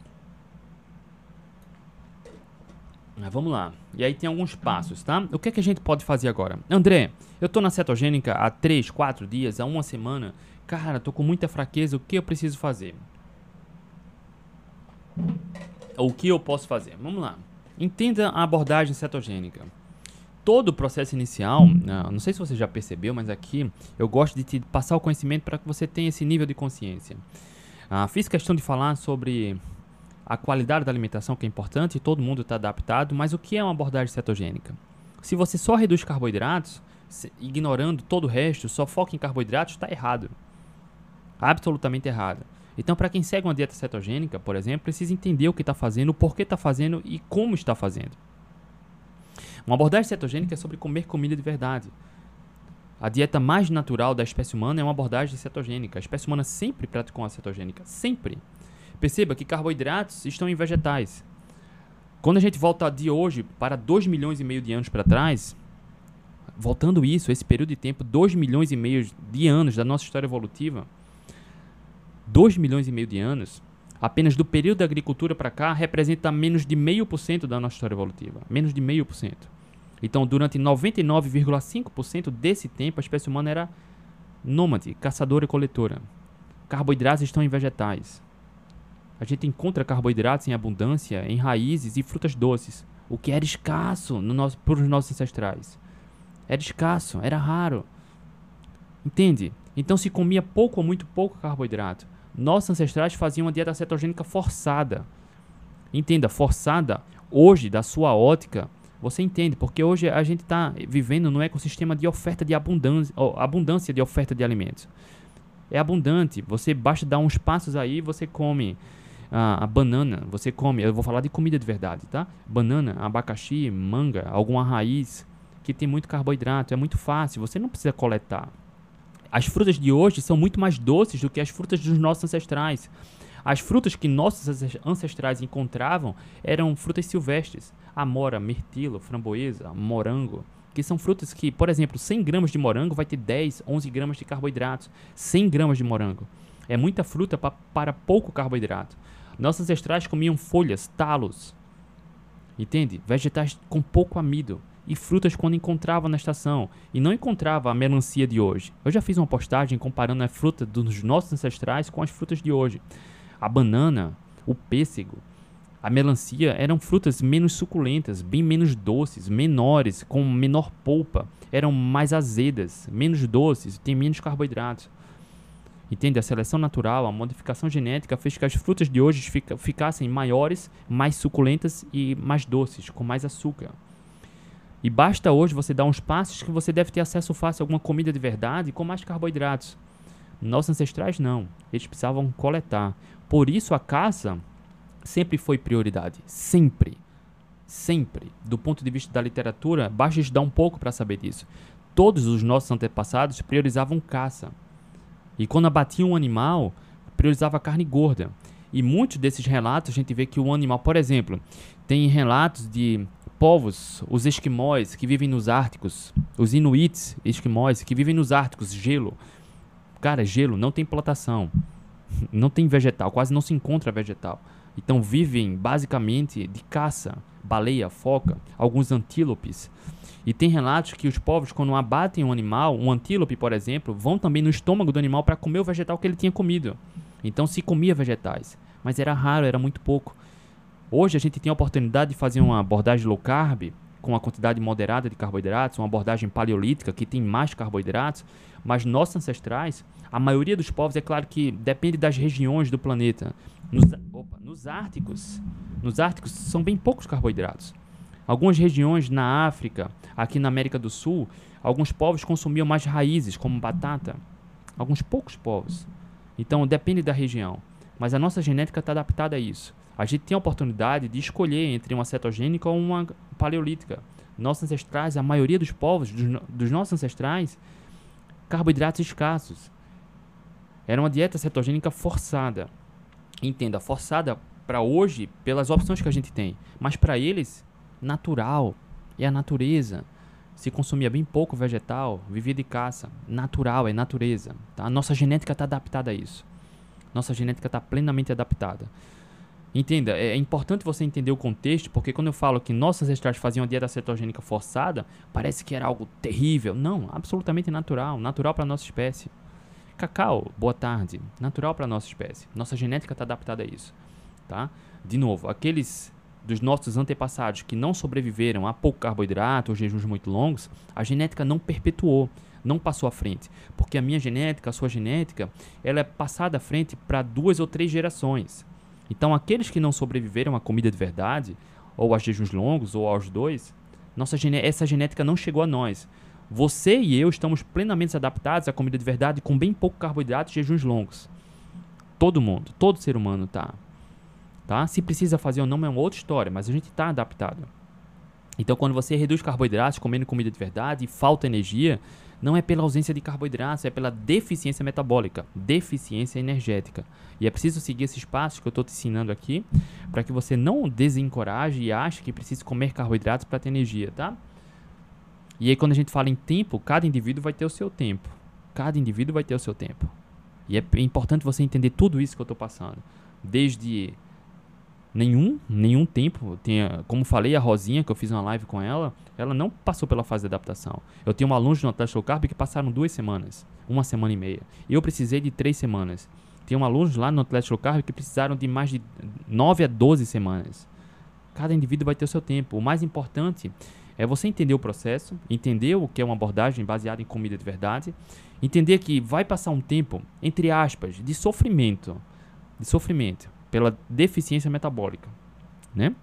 Mas vamos lá. E aí tem alguns passos, tá? O que é que a gente pode fazer agora? André, eu tô na cetogênica há 3, 4 dias, há uma semana. Cara, tô com muita fraqueza, o que eu preciso fazer? O que eu posso fazer? Vamos lá. Entenda a abordagem cetogênica. Todo o processo inicial, não sei se você já percebeu, mas aqui eu gosto de te passar o conhecimento para que você tenha esse nível de consciência. Fiz questão de falar sobre a qualidade da alimentação, que é importante, e todo mundo está adaptado, mas o que é uma abordagem cetogênica? Se você só reduz carboidratos, ignorando todo o resto, só foca em carboidratos, está errado. Absolutamente errado. Então, para quem segue uma dieta cetogênica, por exemplo, precisa entender o que está fazendo, o porquê está fazendo e como está fazendo. Uma abordagem cetogênica é sobre comer comida de verdade. A dieta mais natural da espécie humana é uma abordagem cetogênica. A espécie humana sempre praticou a cetogênica. Sempre. Perceba que carboidratos estão em vegetais. Quando a gente volta de hoje para 2,5 milhões de anos para trás, voltando esse período de tempo, 2,5 milhões de anos da nossa história evolutiva, 2,5 milhões de anos, apenas do período da agricultura para cá, representa menos de 0,5% da nossa história evolutiva. Menos de 0,5%. Então, durante 99,5% desse tempo, a espécie humana era nômade, caçadora e coletora. Carboidratos estão em vegetais. A gente encontra carboidratos em abundância em raízes e frutas doces, o que era escasso para os nossos ancestrais. Era escasso, era raro. Entende? Então se comia pouco ou muito pouco carboidrato. Nossos ancestrais faziam uma dieta cetogênica forçada. Entenda, forçada, hoje, da sua ótica, você entende, porque hoje a gente está vivendo num ecossistema de oferta de abundância de oferta de alimentos. É abundante, você basta dar uns passos aí, você come a banana, você come, eu vou falar de comida de verdade, tá? Banana, abacaxi, manga, alguma raiz que tem muito carboidrato, é muito fácil, você não precisa coletar. As frutas de hoje são muito mais doces do que as frutas dos nossos ancestrais. As frutas que nossos ancestrais encontravam eram frutas silvestres. Amora, mirtilo, framboesa, morango. Que são frutas que, por exemplo, 100 gramas de morango vai ter 10, 11 gramas de carboidratos. 100 gramas de morango. É muita fruta para pouco carboidrato. Nossos ancestrais comiam folhas, talos. Entende? Vegetais com pouco amido. E frutas quando encontrava na estação. E não encontrava a melancia de hoje. Eu já fiz uma postagem comparando a fruta dos nossos ancestrais com as frutas de hoje. A banana, o pêssego, a melancia eram frutas menos suculentas, bem menos doces, menores, com menor polpa. Eram mais azedas, menos doces, tem menos carboidratos. Entende? A seleção natural, a modificação genética fez que as frutas de hoje ficassem maiores, mais suculentas e mais doces, com mais açúcar. E basta hoje você dar uns passos que você deve ter acesso fácil a alguma comida de verdade com mais carboidratos. Nossos ancestrais não, eles precisavam coletar. Por isso a caça sempre foi prioridade, sempre. Sempre. Do ponto de vista da literatura, basta estudar um pouco para saber disso. Todos os nossos antepassados priorizavam caça. E quando abatiam um animal, priorizava a carne gorda. E muitos desses relatos a gente vê que o animal, por exemplo, tem relatos de povos, os esquimós que vivem nos árticos, os inuits esquimós que vivem nos árticos, gelo. Cara, gelo, não tem plantação, não tem vegetal, quase não se encontra vegetal. Então vivem basicamente de caça, baleia, foca, alguns antílopes. E tem relatos que os povos, quando abatem um animal, um antílope, por exemplo, vão também no estômago do animal para comer o vegetal que ele tinha comido. Então se comia vegetais, mas era raro, era muito pouco. Hoje a gente tem a oportunidade de fazer uma abordagem low carb, com uma quantidade moderada de carboidratos, uma abordagem paleolítica que tem mais carboidratos, mas nossos ancestrais, a maioria dos povos, é claro que depende das regiões do planeta. Nos árticos são bem poucos carboidratos. Algumas regiões na África, aqui na América do Sul, alguns povos consumiam mais raízes, como batata. Alguns poucos povos. Então depende da região. Mas a nossa genética está adaptada a isso. A gente tem a oportunidade de escolher entre uma cetogênica ou uma paleolítica. Nossos ancestrais, a maioria dos povos, dos nossos ancestrais, carboidratos escassos. Era uma dieta cetogênica forçada. Entenda, forçada para hoje pelas opções que a gente tem. Mas para eles, natural. É a natureza. se consumia bem pouco vegetal, vivia de caça. Natural, é natureza. Tá? Nossa genética está adaptada a isso. Nossa genética está plenamente adaptada. Entenda, é importante você entender o contexto, porque quando eu falo que nossos ancestrais faziam a dieta cetogênica forçada, parece que era algo terrível. Não, absolutamente natural. Natural para a nossa espécie. Cacau, boa tarde. Natural para a nossa espécie. Nossa genética está adaptada a isso. Tá? De novo, aqueles dos nossos antepassados que não sobreviveram a pouco carboidrato ou jejuns muito longos, a genética não perpetuou, não passou à frente. Porque a minha genética, a sua genética, ela é passada à frente para 2 ou 3 gerações. Então, aqueles que não sobreviveram à comida de verdade, ou a jejuns longos, ou aos dois, essa genética não chegou a nós. Você e eu estamos plenamente adaptados à comida de verdade com bem pouco carboidrato e jejuns longos. Todo mundo, todo ser humano tá. Se precisa fazer ou não é uma outra história, mas a gente está adaptado. Então, quando você reduz carboidratos comendo comida de verdade e falta energia, não é pela ausência de carboidratos, é pela deficiência metabólica, deficiência energética. E é preciso seguir esses passos que eu estou te ensinando aqui, para que você não desencoraje e ache que precisa comer carboidratos para ter energia, tá? E aí, quando a gente fala em tempo, cada indivíduo vai ter o seu tempo. Cada indivíduo vai ter o seu tempo. E é importante você entender tudo isso que eu estou passando. Desde nenhum tempo. Como falei, a Rosinha, que eu fiz uma live com ela não passou pela fase de adaptação. Eu tenho alunos no Atlético Low Carb que passaram 2 semanas, 1 semana e meia. Eu precisei de 3 semanas. Tem alunos lá no Atlético Low Carb que precisaram de mais de 9 a 12 semanas. Cada indivíduo vai ter o seu tempo. O mais importante é você entender o processo, entender o que é uma abordagem baseada em comida de verdade, entender que vai passar um tempo, entre aspas, de sofrimento, pela deficiência metabólica, né?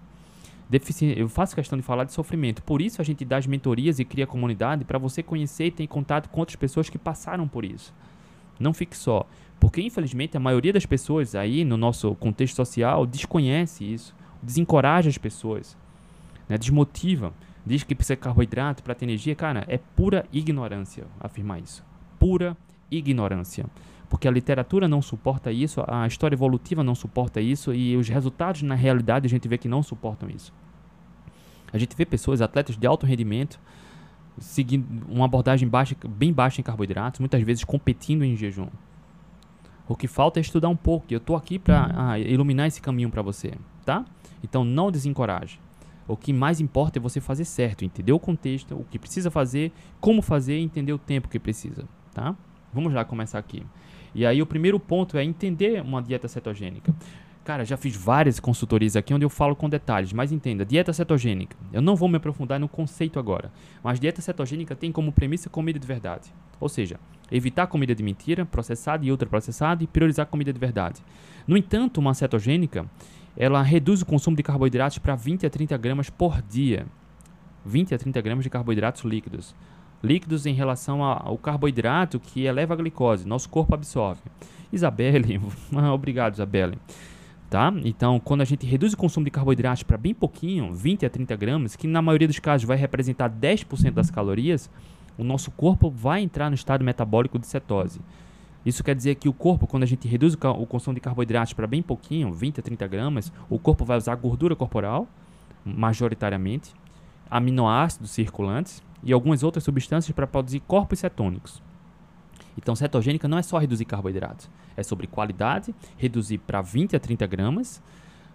Eu faço questão de falar de sofrimento. Por isso a gente dá as mentorias e cria comunidade para você conhecer e ter contato com outras pessoas que passaram por isso. Não fique só. Porque, infelizmente, a maioria das pessoas aí no nosso contexto social desconhece isso, desencoraja as pessoas, né? Desmotiva, diz que precisa de carboidrato para ter energia. Cara, é pura ignorância afirmar isso. Pura ignorância. Porque a literatura não suporta isso, a história evolutiva não suporta isso e os resultados na realidade a gente vê que não suportam isso. A gente vê pessoas, atletas de alto rendimento, seguindo uma abordagem bem baixa em carboidratos, muitas vezes competindo em jejum. O que falta é estudar um pouco, e eu estou aqui para iluminar esse caminho para você, tá? Então não desencoraje. O que mais importa é você fazer certo, entender o contexto, o que precisa fazer, como fazer e entender o tempo que precisa, tá? Vamos lá começar aqui. E aí o primeiro ponto é entender uma dieta cetogênica. Cara, já fiz várias consultorias aqui onde eu falo com detalhes, mas entenda, dieta cetogênica, eu não vou me aprofundar no conceito agora, mas dieta cetogênica tem como premissa comida de verdade. Ou seja, evitar comida de mentira, processada e ultraprocessada e priorizar comida de verdade. No entanto, uma cetogênica, ela reduz o consumo de carboidratos para 20 a 30 gramas por dia. 20 a 30 gramas de carboidratos líquidos. Líquidos em relação ao carboidrato que eleva a glicose, nosso corpo absorve. Isabelle, obrigado Isabelle. Tá? Então, quando a gente reduz o consumo de carboidratos para bem pouquinho, 20 a 30 gramas, que na maioria dos casos vai representar 10% das calorias, o nosso corpo vai entrar no estado metabólico de cetose. Isso quer dizer que o corpo, quando a gente reduz o consumo de carboidratos para bem pouquinho, 20 a 30 gramas, o corpo vai usar gordura corporal, majoritariamente, aminoácidos circulantes, e algumas outras substâncias para produzir corpos cetônicos. Então, cetogênica não é só reduzir carboidratos, é sobre qualidade, reduzir para 20 a 30 gramas,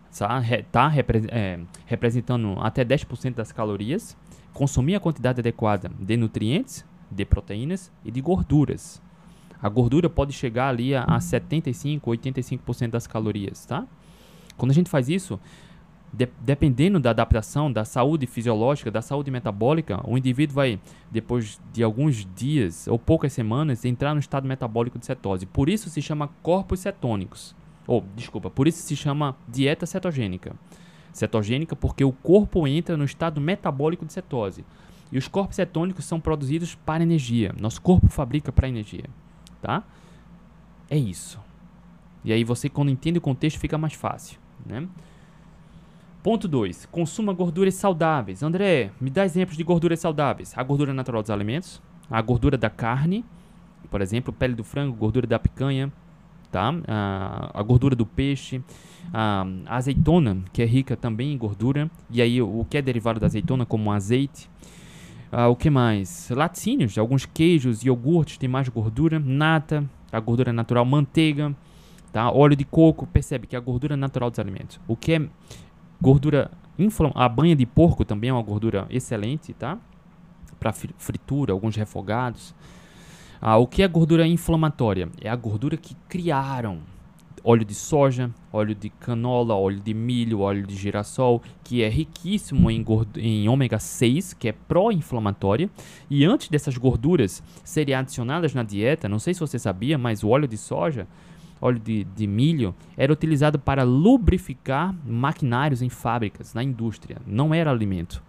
representando até 10% das calorias, consumir a quantidade adequada de nutrientes, de proteínas e de gorduras. A gordura pode chegar ali a 75%, 85% das calorias, tá? Quando a gente faz isso, dependendo da adaptação, da saúde fisiológica, da saúde metabólica, o indivíduo vai, depois de alguns dias ou poucas semanas, entrar no estado metabólico de cetose. Por isso se chama corpos cetônicos. Por isso se chama dieta cetogênica. Cetogênica porque o corpo entra no estado metabólico de cetose. E os corpos cetônicos são produzidos para energia. Nosso corpo fabrica para energia. Tá? É isso. E aí você, quando entende o contexto, fica mais fácil, né? Ponto 2. Consuma gorduras saudáveis. André, me dá exemplos de gorduras saudáveis. A gordura natural dos alimentos, a gordura da carne, por exemplo, pele do frango, gordura da picanha, tá? A gordura do peixe, a azeitona, que é rica também em gordura, e aí o que é derivado da azeitona, como azeite. O que mais? Laticínios, alguns queijos, iogurtes têm mais gordura, nata, a gordura natural, manteiga, tá? Óleo de coco, percebe que é a gordura natural dos alimentos. O que é gordura a banha de porco também é uma gordura excelente, tá? Para fritura, alguns refogados. O que é gordura inflamatória? É a gordura que criaram. Óleo de soja, óleo de canola, óleo de milho, óleo de girassol, que é riquíssimo em ômega 6, que é pró-inflamatória. E antes dessas gorduras serem adicionadas na dieta, não sei se você sabia, mas o óleo de soja, óleo de milho, era utilizado para lubrificar maquinários em fábricas, na indústria. Não era alimento.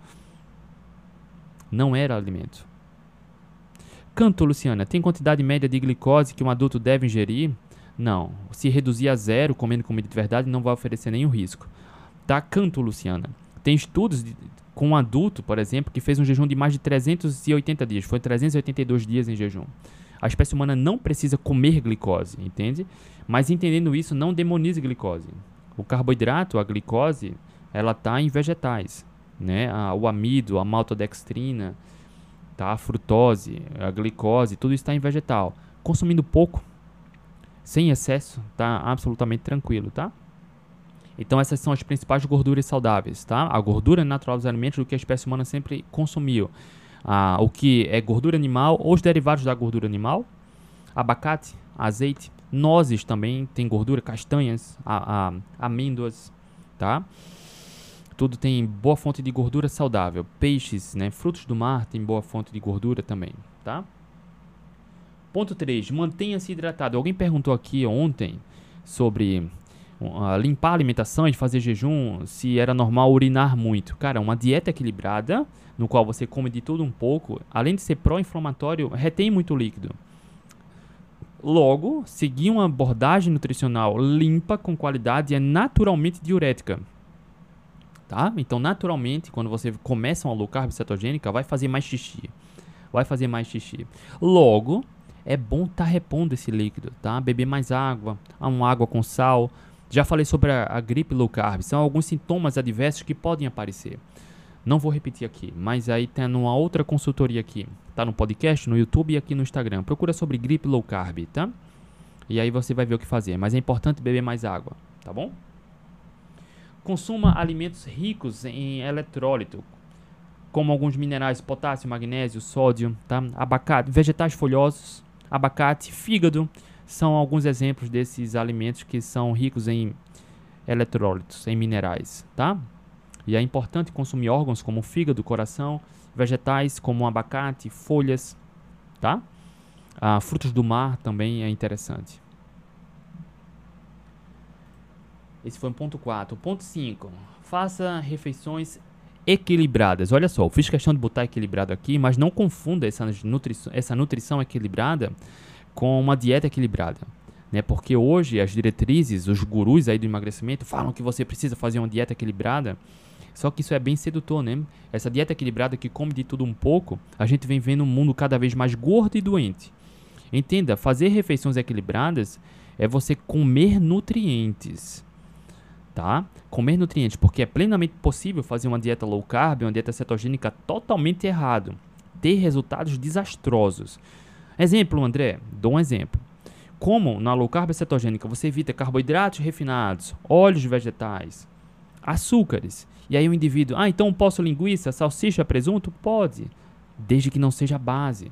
Não era alimento. Canto, Luciana, tem quantidade média de glicose que um adulto deve ingerir? Não. Se reduzir a zero, comendo comida de verdade, não vai oferecer nenhum risco. Tá? Canto, Luciana. Tem estudos com um adulto, por exemplo, que fez um jejum de mais de 380 dias. Foi 382 dias em jejum. A espécie humana não precisa comer glicose, entende? Mas entendendo isso, não demonize glicose. O carboidrato, a glicose, ela está em vegetais, né? O amido, a maltodextrina, tá? A frutose, a glicose, tudo isso está em vegetal. Consumindo pouco, sem excesso, tá absolutamente tranquilo, tá? Então essas são as principais gorduras saudáveis, tá? A gordura natural dos alimentos, do que a espécie humana sempre consumiu. O que é gordura animal, ou os derivados da gordura animal, abacate, azeite, nozes também tem gordura, castanhas, amêndoas, tá? Tudo tem boa fonte de gordura saudável. Peixes, né? Frutos do mar tem boa fonte de gordura também, tá? Ponto 3. Mantenha-se hidratado. Alguém perguntou aqui ontem sobre limpar a alimentação e fazer jejum, se era normal urinar muito. Cara, uma dieta equilibrada, no qual você come de tudo um pouco, além de ser pró-inflamatório, retém muito líquido. Logo, seguir uma abordagem nutricional limpa, com qualidade, é naturalmente diurética. Tá? Então, naturalmente, quando você começa uma low carb cetogênica, vai fazer mais xixi. Logo, é bom estar repondo esse líquido, tá? Beber mais água, uma água com sal. Já falei sobre a gripe low carb. São alguns sintomas adversos que podem aparecer. Não vou repetir aqui, mas aí tem uma outra consultoria aqui. Tá no podcast, no YouTube e aqui no Instagram. Procura sobre gripe low carb, tá? E aí você vai ver o que fazer. Mas é importante beber mais água, tá bom? Consuma alimentos ricos em eletrólito, como alguns minerais, potássio, magnésio, sódio, tá? Abacate, vegetais folhosos, abacate, fígado, são alguns exemplos desses alimentos que são ricos em eletrólitos, em minerais, tá? E é importante consumir órgãos como fígado, coração, vegetais como abacate, folhas, tá? Frutos do mar também é interessante. Esse foi o ponto 4. Ponto 5. Faça refeições equilibradas. Olha só, eu fiz questão de botar equilibrado aqui, mas não confunda essa nutrição equilibrada com uma dieta equilibrada, né? Porque hoje as diretrizes, os gurus aí do emagrecimento falam que você precisa fazer uma dieta equilibrada, só que isso é bem sedutor, né? Essa dieta equilibrada que come de tudo um pouco, a gente vem vendo um mundo cada vez mais gordo e doente. Entenda, fazer refeições equilibradas é você comer nutrientes, tá? Comer nutrientes, porque é plenamente possível fazer uma dieta low carb, uma dieta cetogênica totalmente errado, ter resultados desastrosos. Exemplo, André, dou um exemplo. Como na low carb cetogênica você evita carboidratos refinados, óleos vegetais, açúcares, e aí o indivíduo, então posso linguiça, salsicha, presunto? Pode, desde que não seja base.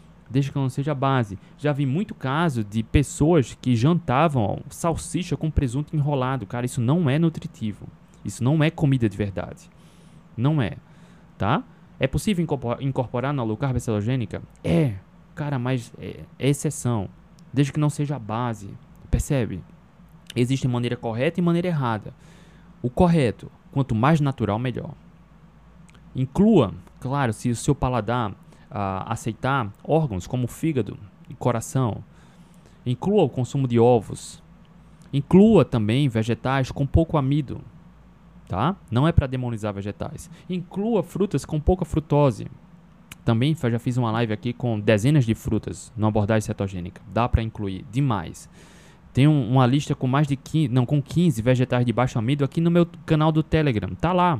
Já vi muito caso de pessoas que jantavam salsicha com presunto enrolado. Cara, isso não é nutritivo. Isso não é comida de verdade. Não é, tá? É possível incorporar na low carb cetogênica? É, cara, mas é exceção. Desde que não seja a base. Percebe? Existe maneira correta e maneira errada. O correto, quanto mais natural, melhor. Inclua, claro, se o seu paladar aceitar, órgãos como fígado e coração. Inclua o consumo de ovos. Inclua também vegetais com pouco amido, tá? Não é para demonizar vegetais. Inclua frutas com pouca frutose. Também já fiz uma live aqui com dezenas de frutas numa abordagem cetogênica. Dá para incluir demais. Tem uma lista com mais de 15, com 15 vegetais de baixo amido aqui no meu canal do Telegram. Tá lá.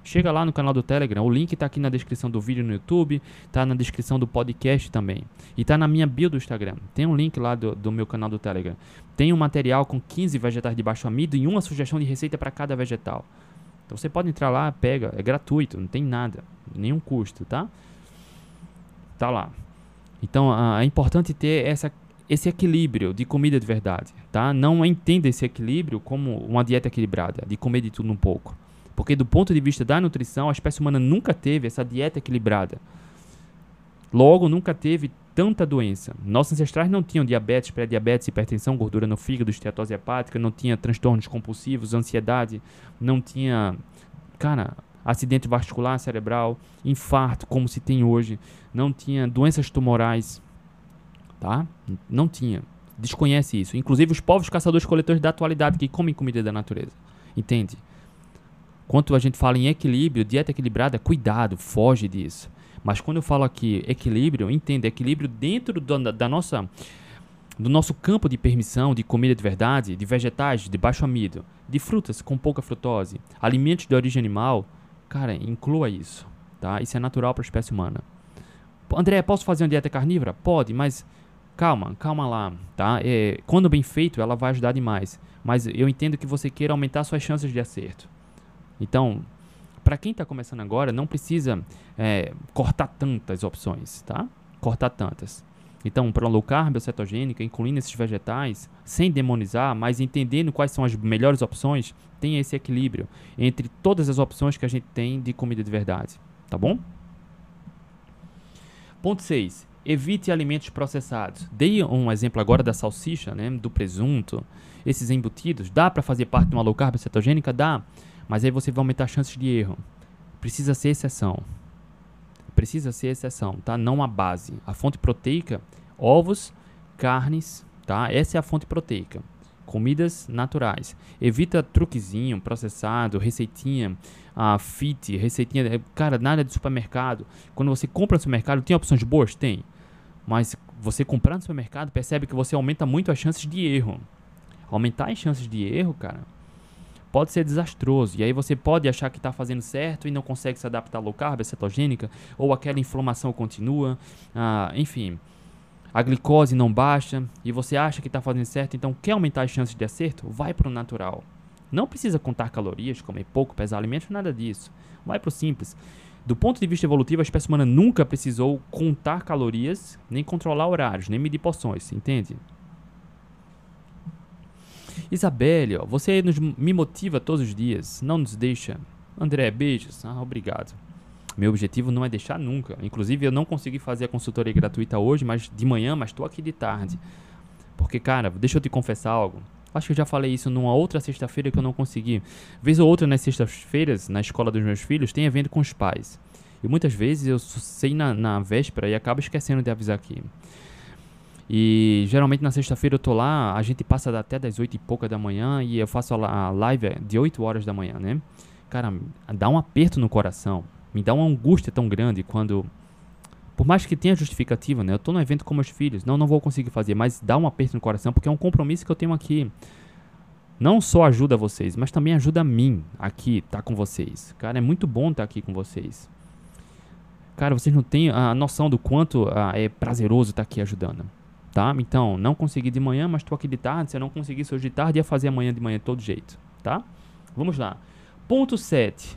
chega lá no canal do Telegram, o link tá aqui na descrição do vídeo no YouTube, tá na descrição do podcast também, e tá na minha bio do Instagram, tem um link lá do meu canal do Telegram, tem um material com 15 vegetais de baixo amido e uma sugestão de receita para cada vegetal. Então você pode entrar lá, pega, é gratuito, não tem nada, nenhum custo, tá? Tá lá. Então é importante ter esse equilíbrio de comida de verdade, tá? Não entenda esse equilíbrio como uma dieta equilibrada, de comer de tudo um pouco. Porque do ponto de vista da nutrição, a espécie humana nunca teve essa dieta equilibrada. Logo, nunca teve tanta doença. Nossos ancestrais não tinham diabetes, pré-diabetes, hipertensão, gordura no fígado, esteatose hepática, não tinha transtornos compulsivos, ansiedade, não tinha, cara, acidente vascular cerebral, infarto, como se tem hoje, não tinha doenças tumorais, tá? Não tinha. Desconhece isso. Inclusive os povos caçadores-coletores da atualidade que comem comida da natureza. Entende? Quando a gente fala em equilíbrio, dieta equilibrada, cuidado, foge disso. Mas quando eu falo aqui equilíbrio, entenda, equilíbrio dentro do nosso campo de permissão de comida de verdade, de vegetais de baixo amido, de frutas com pouca frutose, alimentos de origem animal, cara, inclua isso, tá? Isso é natural para a espécie humana. André, posso fazer uma dieta carnívora? Pode, mas calma lá, tá? Quando bem feito, ela vai ajudar demais. Mas eu entendo que você queira aumentar suas chances de acerto. Então, para quem está começando agora, não precisa cortar tantas opções, tá? Cortar tantas. Então, para low carb ou cetogênica, incluindo esses vegetais, sem demonizar, mas entendendo quais são as melhores opções, tem esse equilíbrio entre todas as opções que a gente tem de comida de verdade, tá bom? Ponto 6. Evite alimentos processados. Dei um exemplo agora da salsicha, né, do presunto, esses embutidos. Dá para fazer parte de uma low carb cetogênica? Dá. Mas aí você vai aumentar as chances de erro. Precisa ser exceção. Precisa ser exceção, tá? Não a base. A fonte proteica, ovos, carnes, tá? Essa é a fonte proteica. Comidas naturais. Evita truquezinho, processado, receitinha, fit, receitinha... Cara, nada de supermercado. Quando você compra no supermercado, tem opções boas? Tem. Mas você comprar no supermercado, percebe que você aumenta muito as chances de erro. Aumentar as chances de erro, cara, pode ser desastroso. E aí você pode achar que está fazendo certo e não consegue se adaptar à low carb, à cetogênica, ou aquela inflamação continua, enfim, a glicose não baixa e você acha que está fazendo certo, então quer aumentar as chances de acerto? Vai para o natural. Não precisa contar calorias, comer pouco, pesar alimentos, nada disso. Vai para o simples. Do ponto de vista evolutivo, a espécie humana nunca precisou contar calorias, nem controlar horários, nem medir porções, entende? Isabelle, ó, você me motiva todos os dias, não nos deixa. André, beijos. Obrigado. Meu objetivo não é deixar nunca. Inclusive, eu não consegui fazer a consultoria gratuita hoje, mas de manhã, mas estou aqui de tarde. Porque, cara, deixa eu te confessar algo. Acho que eu já falei isso numa outra sexta-feira que eu não consegui. Vez ou outra, nas sextas-feiras, na escola dos meus filhos, tem evento com os pais. E muitas vezes eu sei na véspera e acabo esquecendo de avisar aqui. E geralmente na sexta-feira eu tô lá, a gente passa até das 8 e pouca da manhã e eu faço a live de 8 horas da manhã, né? Cara, dá um aperto no coração, me dá uma angústia tão grande quando... Por mais que tenha justificativa, né? Eu tô no evento com meus filhos, não vou conseguir fazer, mas dá um aperto no coração porque é um compromisso que eu tenho aqui. Não só ajuda vocês, mas também ajuda a mim aqui, tá com vocês. Cara, é muito bom estar aqui com vocês. Cara, vocês não têm a noção do quanto é prazeroso estar aqui ajudando. Tá? Então, não consegui de manhã, mas estou aqui de tarde. Se eu não conseguisse hoje de tarde, ia fazer amanhã de manhã de todo jeito, tá? Vamos lá. Ponto 7.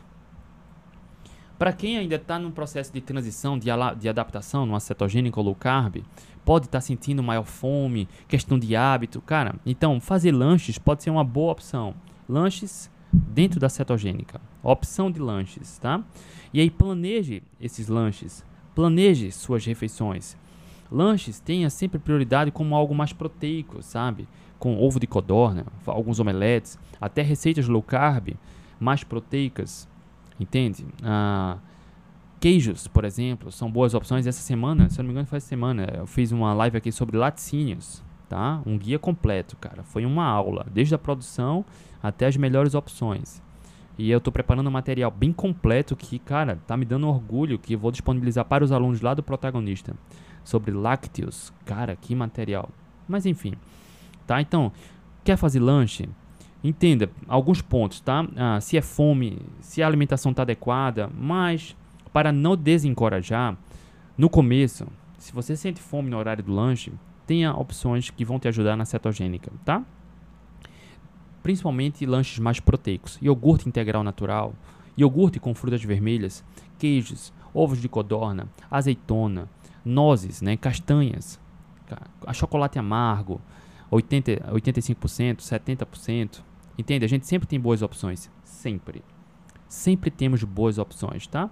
Para quem ainda está num processo de transição, de adaptação, numa cetogênica ou low carb, pode estar sentindo maior fome, questão de hábito, cara, então fazer lanches pode ser uma boa opção. Lanches dentro da cetogênica. Opção de lanches, tá? E aí planeje esses lanches. Planeje suas refeições. Lanches tenha sempre prioridade como algo mais proteico, sabe? Com ovo de codorna, alguns omeletes, até receitas low carb, mais proteicas, entende? Queijos, por exemplo, são boas opções. Essa semana, se eu não me engano foi essa semana, eu fiz uma live aqui sobre laticínios, tá? Um guia completo, cara. Foi uma aula, desde a produção até as melhores opções. E eu tô preparando um material bem completo que, cara, tá me dando orgulho, que eu vou disponibilizar para os alunos lá do Protagonista. Sobre lácteos, cara, que material. Mas enfim, tá? Então, quer fazer lanche? Entenda alguns pontos, tá? Se é fome, se a alimentação está adequada, mas para não desencorajar, no começo, se você sente fome no horário do lanche, tenha opções que vão te ajudar na cetogênica, tá? Principalmente lanches mais proteicos, iogurte integral natural, iogurte com frutas vermelhas, queijos, ovos de codorna, azeitona, nozes, né, castanhas, chocolate amargo, 85%, 70%. Entende? A gente sempre tem boas opções. Sempre. Sempre temos boas opções, tá?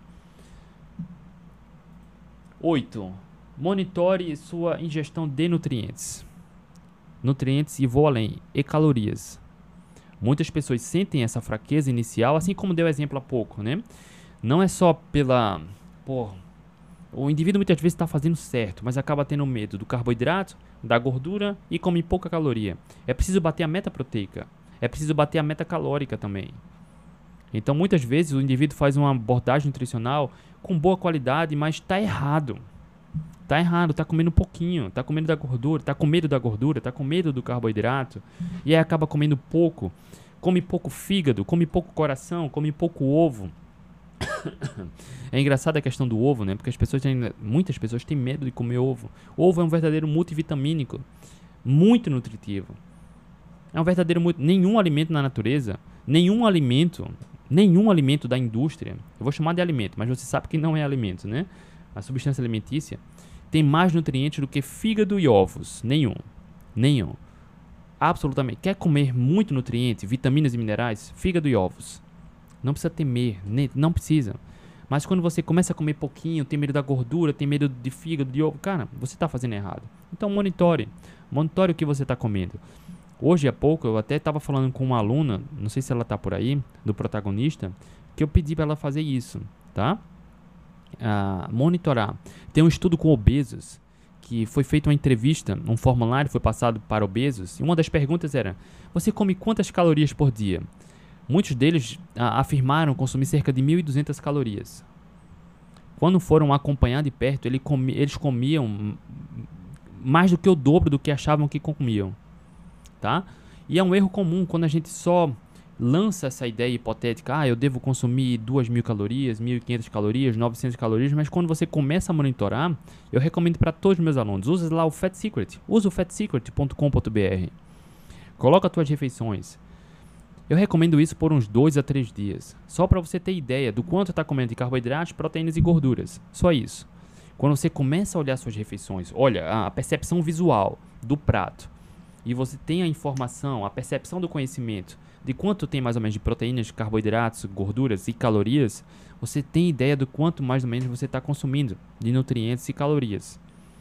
8. Monitore sua ingestão de nutrientes. Nutrientes e vou além. E calorias. Muitas pessoas sentem essa fraqueza inicial, assim como deu exemplo há pouco, né? Não é só pela... o indivíduo muitas vezes está fazendo certo, mas acaba tendo medo do carboidrato, da gordura e come pouca caloria. É preciso bater a meta proteica. É preciso bater a meta calórica também. Então, muitas vezes, o indivíduo faz uma abordagem nutricional com boa qualidade, mas está errado. Está errado, está comendo um pouquinho, está comendo da gordura, está com medo da gordura, está com medo do carboidrato, e aí acaba comendo pouco. Come pouco fígado, come pouco coração, come pouco ovo. É engraçada a questão do ovo, né? Porque muitas pessoas têm medo de comer ovo. Ovo é um verdadeiro multivitamínico, muito nutritivo. É um verdadeiro nenhum alimento na natureza, nenhum alimento da indústria, eu vou chamar de alimento, mas você sabe que não é alimento, né? A substância alimentícia tem mais nutrientes do que fígado e ovos. Nenhum. Absolutamente. Quer comer muito nutriente, vitaminas e minerais? Fígado e ovos. Não precisa temer, não precisa. Mas quando você começa a comer pouquinho, tem medo da gordura, tem medo de fígado, de ovo, cara, você está fazendo errado. Então monitore o que você está comendo. Hoje há pouco eu até estava falando com uma aluna, não sei se ela está por aí, do protagonista, que eu pedi para ela fazer isso, tá? Monitorar. Tem um estudo com obesos, que foi feita uma entrevista, um formulário foi passado para obesos, e uma das perguntas era: você come quantas calorias por dia? Muitos deles afirmaram consumir cerca de 1.200 calorias. Quando foram acompanhar de perto, eles comiam mais do que o dobro do que achavam que comiam. Tá? E é um erro comum quando a gente só lança essa ideia hipotética, eu devo consumir 2.000 calorias, 1.500 calorias, 900 calorias, mas quando você começa a monitorar, eu recomendo para todos os meus alunos, usa lá o Fat Secret, usa o fatsecret.com.br, coloca as tuas refeições. Eu recomendo isso por uns 2 a 3 dias, só para você ter ideia do quanto está comendo de carboidratos, proteínas e gorduras, só isso. Quando você começa a olhar suas refeições, olha a percepção visual do prato, e você tem a informação, a percepção do conhecimento de quanto tem mais ou menos de proteínas, carboidratos, gorduras e calorias, você tem ideia do quanto mais ou menos você está consumindo de nutrientes e calorias.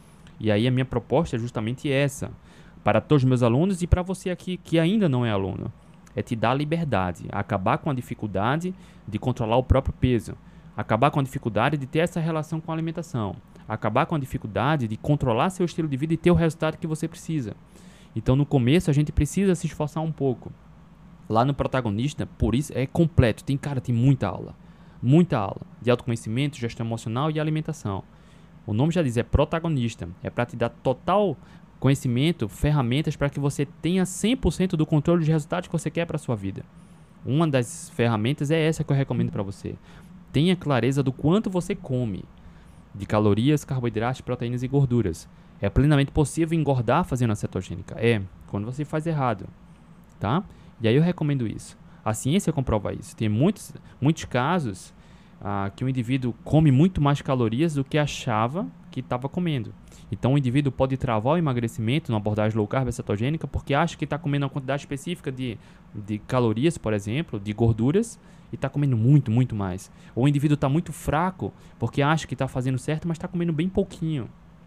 E aí a minha proposta é justamente essa, para todos os meus alunos e para você aqui que ainda não é aluno. É te dar liberdade, acabar com a dificuldade de controlar o próprio peso, acabar com a dificuldade de ter essa relação com a alimentação, acabar com a dificuldade de controlar seu estilo de vida e ter o resultado que você precisa. Então, no começo, a gente precisa se esforçar um pouco. Lá no protagonista, por isso, é completo. Tem muita aula. Muita aula de autoconhecimento, gestão emocional e alimentação. O nome já diz, é protagonista. É para te dar total conhecimento, ferramentas para que você tenha 100% do controle dos resultados que você quer para a sua vida. Uma das ferramentas é essa que eu recomendo para você. Tenha clareza do quanto você come de calorias, carboidratos, proteínas e gorduras. É plenamente possível engordar fazendo a cetogênica. Quando você faz errado, tá? E aí eu recomendo isso. A ciência comprova isso. Tem muitos casos que o indivíduo come muito mais calorias do que achava que estava comendo. Então o indivíduo pode travar o emagrecimento numa abordagem low carb cetogênica porque acha que está comendo uma quantidade específica de calorias, por exemplo, de gorduras, e está comendo muito mais. Ou o indivíduo está muito fraco porque acha que está fazendo certo, mas está comendo bem pouquinho.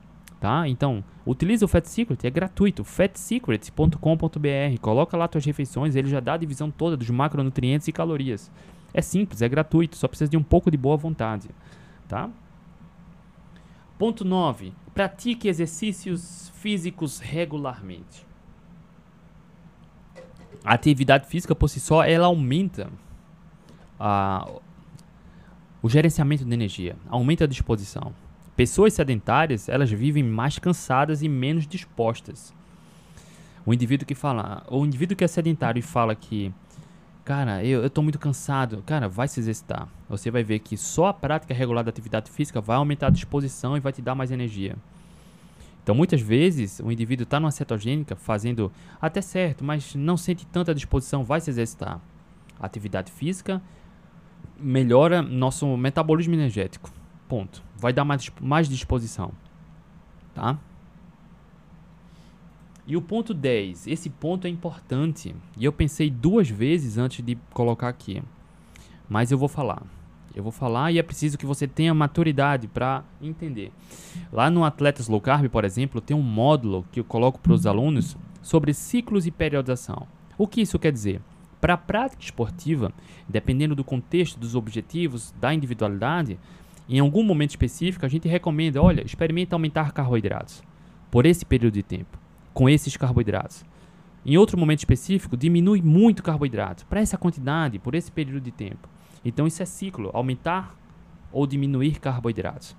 Tá? Então, utiliza o Fat Secret, é gratuito, fatsecret.com.br, coloca lá tuas refeições, ele já dá a divisão toda dos macronutrientes e calorias. É simples, é gratuito, só precisa de um pouco de boa vontade, tá? Ponto 9. Pratique exercícios físicos regularmente. A atividade física por si só, ela aumenta o gerenciamento de energia, aumenta a disposição. Pessoas sedentárias, elas vivem mais cansadas e menos dispostas. O indivíduo que é sedentário e fala que, cara, eu tô muito cansado, cara, vai se exercitar. Você vai ver que só a prática regular da atividade física vai aumentar a disposição e vai te dar mais energia. Então, muitas vezes, o indivíduo está numa cetogênica, fazendo até certo, mas não sente tanta disposição, vai se exercitar. A atividade física melhora nosso metabolismo energético. Ponto. Vai dar mais disposição. Tá? E o ponto 10. Esse ponto é importante. E eu pensei 2 vezes antes de colocar aqui. Mas eu vou falar. Eu vou falar e é preciso que você tenha maturidade para entender. Lá no Atletas Low Carb, por exemplo, tem um módulo que eu coloco para os alunos sobre ciclos e periodização. O que isso quer dizer? Para a prática esportiva, dependendo do contexto, dos objetivos, da individualidade, em algum momento específico a gente recomenda, olha, experimente aumentar carboidratos por esse período de tempo, com esses carboidratos. Em outro momento específico, diminui muito carboidrato para essa quantidade, por esse período de tempo. Então isso é ciclo, aumentar ou diminuir carboidratos.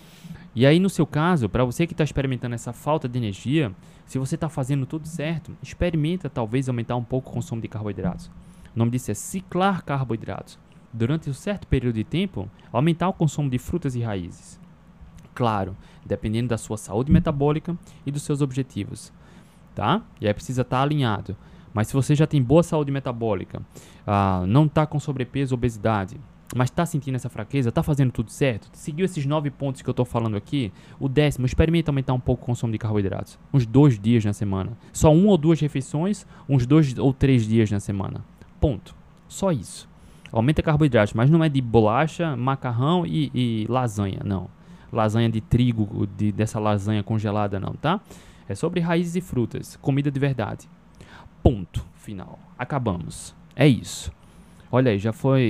E aí no seu caso, para você que está experimentando essa falta de energia, se você está fazendo tudo certo, experimenta talvez aumentar um pouco o consumo de carboidratos. O nome disso é ciclar carboidratos. Durante um certo período de tempo, aumentar o consumo de frutas e raízes. Claro, dependendo da sua saúde metabólica e dos seus objetivos. Tá? E aí precisa estar alinhado. Mas se você já tem boa saúde metabólica, não está com sobrepeso, obesidade, mas está sentindo essa fraqueza, está fazendo tudo certo, seguiu esses 9 pontos que eu estou falando aqui, o 10º, experimenta aumentar um pouco o consumo de carboidratos. Uns 2 dias na semana. Só 1 ou 2 refeições, uns 2 ou 3 dias na semana. Ponto. Só isso. Aumenta carboidratos, mas não é de bolacha, macarrão e lasanha, não. Lasanha de trigo, dessa lasanha congelada, não, tá? É sobre raízes e frutas, comida de verdade. Ponto final. Acabamos. É isso. Olha aí,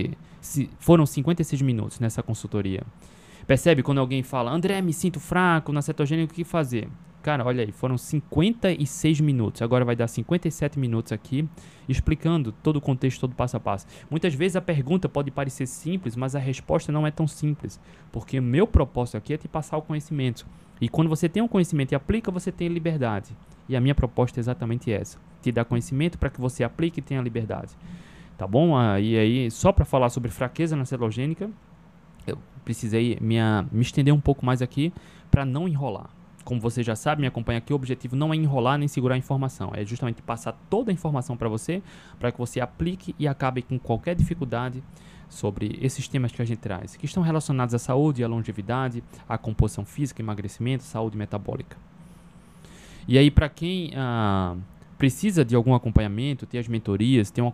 foram 56 minutos nessa consultoria. Percebe quando alguém fala, André, me sinto fraco na cetogênica, o que fazer? Cara, olha aí, foram 56 minutos. Agora vai dar 57 minutos aqui, explicando todo o contexto, todo o passo a passo. Muitas vezes a pergunta pode parecer simples, mas a resposta não é tão simples. Porque o meu propósito aqui é te passar o conhecimento. E quando você tem um conhecimento e aplica, você tem liberdade. E a minha proposta é exatamente essa. Te dar conhecimento para que você aplique e tenha liberdade. Tá bom? E aí, só para falar sobre fraqueza na cetogênica, eu precisei me estender um pouco mais aqui para não enrolar. Como você já sabe, me acompanha aqui, o objetivo não é enrolar nem segurar a informação. É justamente passar toda a informação para que você aplique e acabe com qualquer dificuldade sobre esses temas que a gente traz, que estão relacionados à saúde, à longevidade, à composição física, emagrecimento, saúde metabólica. E aí, para quem precisa de algum acompanhamento, ter as mentorias, ter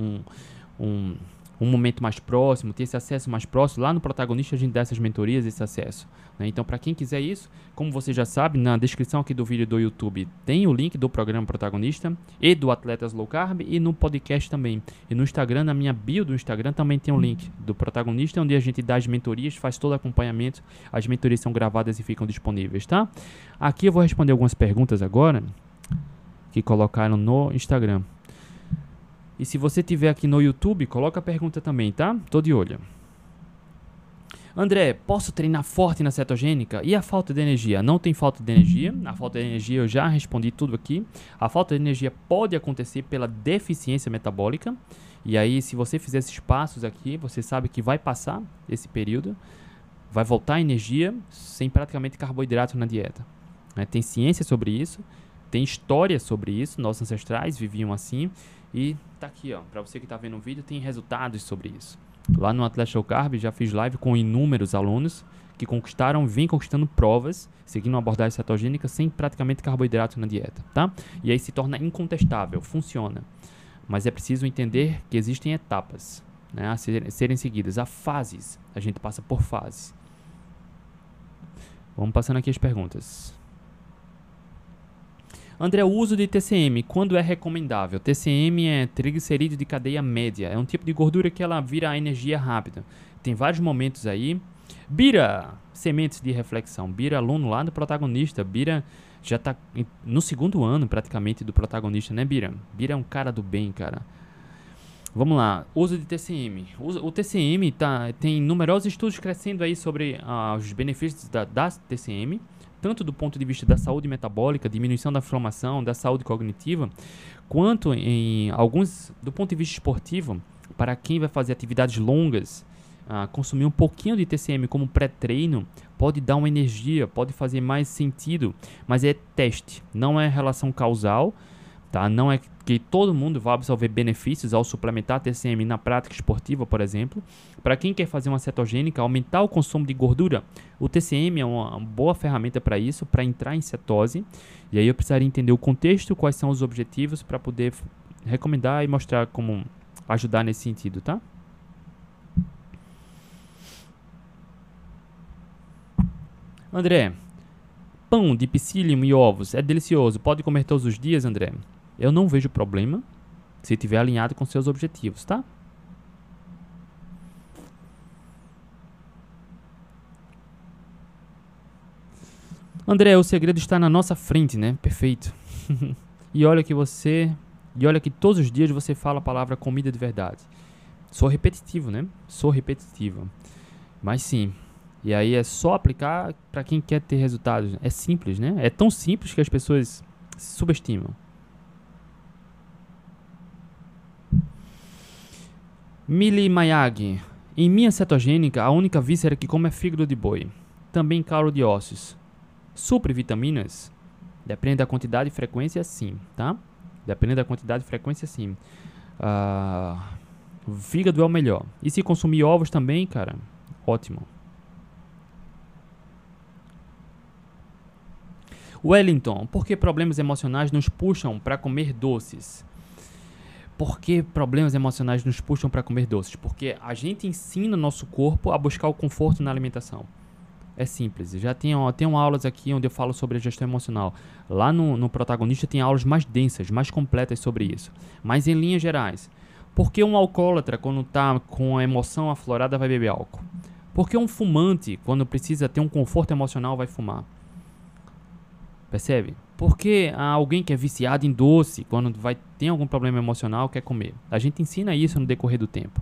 um momento mais próximo, ter esse acesso mais próximo, lá no Protagonista a gente dá essas mentorias, esse acesso. Né? Então, para quem quiser isso, como você já sabe, na descrição aqui do vídeo do YouTube tem o link do programa Protagonista e do Atletas Low Carb e no podcast também. E no Instagram, na minha bio do Instagram, também tem o link do Protagonista, onde a gente dá as mentorias, faz todo o acompanhamento. As mentorias são gravadas e ficam disponíveis, tá? Aqui eu vou responder algumas perguntas agora que colocaram no Instagram. E se você tiver aqui no YouTube, coloca a pergunta também, tá? Tô de olho. André, posso treinar forte na cetogênica? E a falta de energia? Não tem falta de energia. A falta de energia eu já respondi tudo aqui. A falta de energia pode acontecer pela deficiência metabólica. E aí, se você fizer esses passos aqui, você sabe que vai passar esse período. Vai voltar a energia sem praticamente carboidrato na dieta. Tem ciência sobre isso. Tem história sobre isso. Nossos ancestrais viviam assim. E tá aqui, ó, para você que tá vendo o vídeo, tem resultados sobre isso. Lá no Atletas Low Carb já fiz live com inúmeros alunos que vêm conquistando provas, seguindo uma abordagem cetogênica sem praticamente carboidrato na dieta, tá? E aí se torna incontestável, funciona. Mas é preciso entender que existem etapas, né, a serem seguidas, há fases, a gente passa por fases. Vamos passando aqui as perguntas. André, o uso de TCM, quando é recomendável? TCM é triglicerídeo de cadeia média. É um tipo de gordura que ela vira energia rápida. Tem vários momentos aí. Bira, sementes de reflexão. Bira, aluno lá do Protagonista. Bira já tá no 2º ano praticamente do Protagonista, né, Bira? Bira é um cara do bem, cara. Vamos lá, uso de TCM. O TCM tem numerosos estudos crescendo aí sobre os benefícios da TCM. tanto do ponto de vista da saúde metabólica, diminuição da inflamação, da saúde cognitiva, quanto em alguns do ponto de vista esportivo, para quem vai fazer atividades longas, consumir um pouquinho de TCM como pré-treino pode dar uma energia, pode fazer mais sentido, mas é teste, não é relação causal, tá? Não é que todo mundo vai absorver benefícios ao suplementar TCM na prática esportiva, por exemplo. Para quem quer fazer uma cetogênica, aumentar o consumo de gordura, o TCM é uma boa ferramenta para isso, para entrar em cetose. E aí eu precisaria entender o contexto, quais são os objetivos para poder recomendar e mostrar como ajudar nesse sentido, tá? André, pão de psyllium e ovos é delicioso. Pode comer todos os dias, André? Eu não vejo problema se estiver alinhado com seus objetivos, tá? André, o segredo está na nossa frente, né? Perfeito. E olha que todos os dias você fala a palavra comida de verdade. Sou repetitivo, né? Sou repetitivo. Mas sim. E aí é só aplicar para quem quer ter resultados. É simples, né? É tão simples que as pessoas subestimam. Mili Mayagi. Em minha cetogênica, a única víscera que como é fígado de boi. Também caule de ossos. Supre vitaminas? Depende da quantidade e frequência, sim, tá? Dependendo da quantidade e frequência, sim. O fígado é o melhor. E se consumir ovos também, cara, ótimo. Wellington, por que problemas emocionais nos puxam para comer doces? Por que problemas emocionais nos puxam para comer doces? Porque a gente ensina o nosso corpo a buscar o conforto na alimentação. É simples. Já tenho aulas aqui onde eu falo sobre a gestão emocional. Lá no Protagonista tem aulas mais densas, mais completas sobre isso. Mas em linhas gerais, por que um alcoólatra, quando está com a emoção aflorada, vai beber álcool? Por que um fumante, quando precisa ter um conforto emocional, vai fumar? Percebe? Por que alguém que é viciado em doce, quando tem algum problema emocional, quer comer? A gente ensina isso no decorrer do tempo.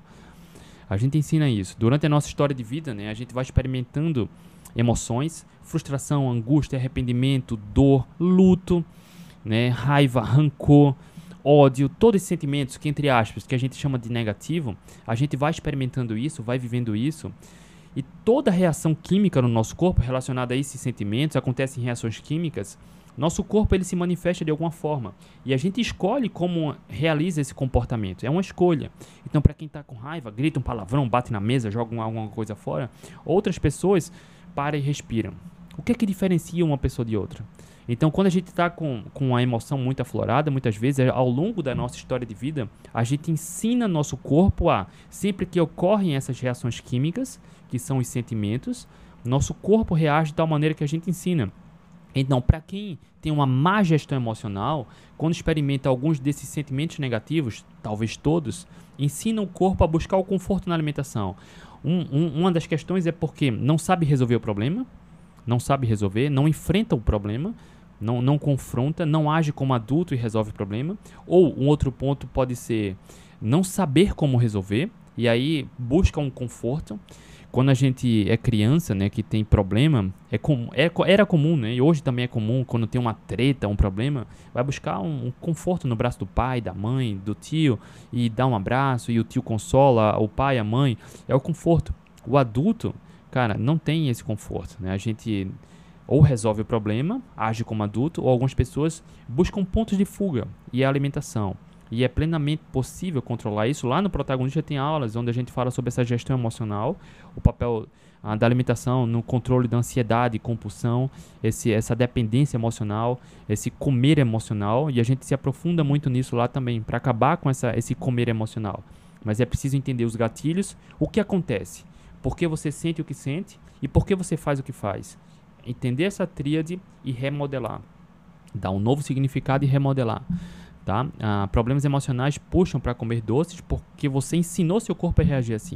A gente ensina isso. Durante a nossa história de vida, né, a gente vai experimentando emoções, frustração, angústia, arrependimento, dor, luto, né, raiva, rancor, ódio, todos esses sentimentos que, entre aspas, que a gente chama de negativo, a gente vai experimentando isso, vai vivendo isso. E toda reação química no nosso corpo relacionada a esses sentimentos, acontecem reações químicas, nosso corpo ele se manifesta de alguma forma. E a gente escolhe como realiza esse comportamento. É uma escolha. Então, para quem está com raiva, grita um palavrão, bate na mesa, joga alguma coisa fora. Outras pessoas param e respiram. O que é que diferencia uma pessoa de outra? Então, quando a gente está com a emoção muito aflorada, muitas vezes, ao longo da nossa história de vida, a gente ensina nosso corpo a, sempre que ocorrem essas reações químicas, que são os sentimentos, nosso corpo reage de tal maneira que a gente ensina. Então, para quem tem uma má gestão emocional, quando experimenta alguns desses sentimentos negativos, talvez todos, ensina o corpo a buscar o conforto na alimentação. Uma das questões é porque não sabe resolver o problema, não sabe resolver, não enfrenta o problema, não confronta, não age como adulto e resolve o problema. Ou um outro ponto pode ser não saber como resolver, e aí busca um conforto. Quando a gente é criança, né, que tem problema, era comum, né, e hoje também é comum, quando tem uma treta, um problema, vai buscar um conforto no braço do pai, da mãe, do tio, e dá um abraço, e o tio consola o pai, a mãe, é o conforto. O adulto, cara, não tem esse conforto, né, a gente ou resolve o problema, age como adulto, ou algumas pessoas buscam pontos de fuga, e a alimentação. E é plenamente possível controlar isso. Lá no Protagonista tem aulas onde a gente fala sobre essa gestão emocional, o papel da alimentação no controle da ansiedade, compulsão, essa dependência emocional, esse comer emocional. E a gente se aprofunda muito nisso lá também, para acabar com esse comer emocional. Mas é preciso entender os gatilhos, o que acontece, por que você sente o que sente e por que você faz o que faz. Entender essa tríade e remodelar. Dar um novo significado e remodelar. Tá? Problemas emocionais puxam para comer doces porque você ensinou seu corpo a reagir assim.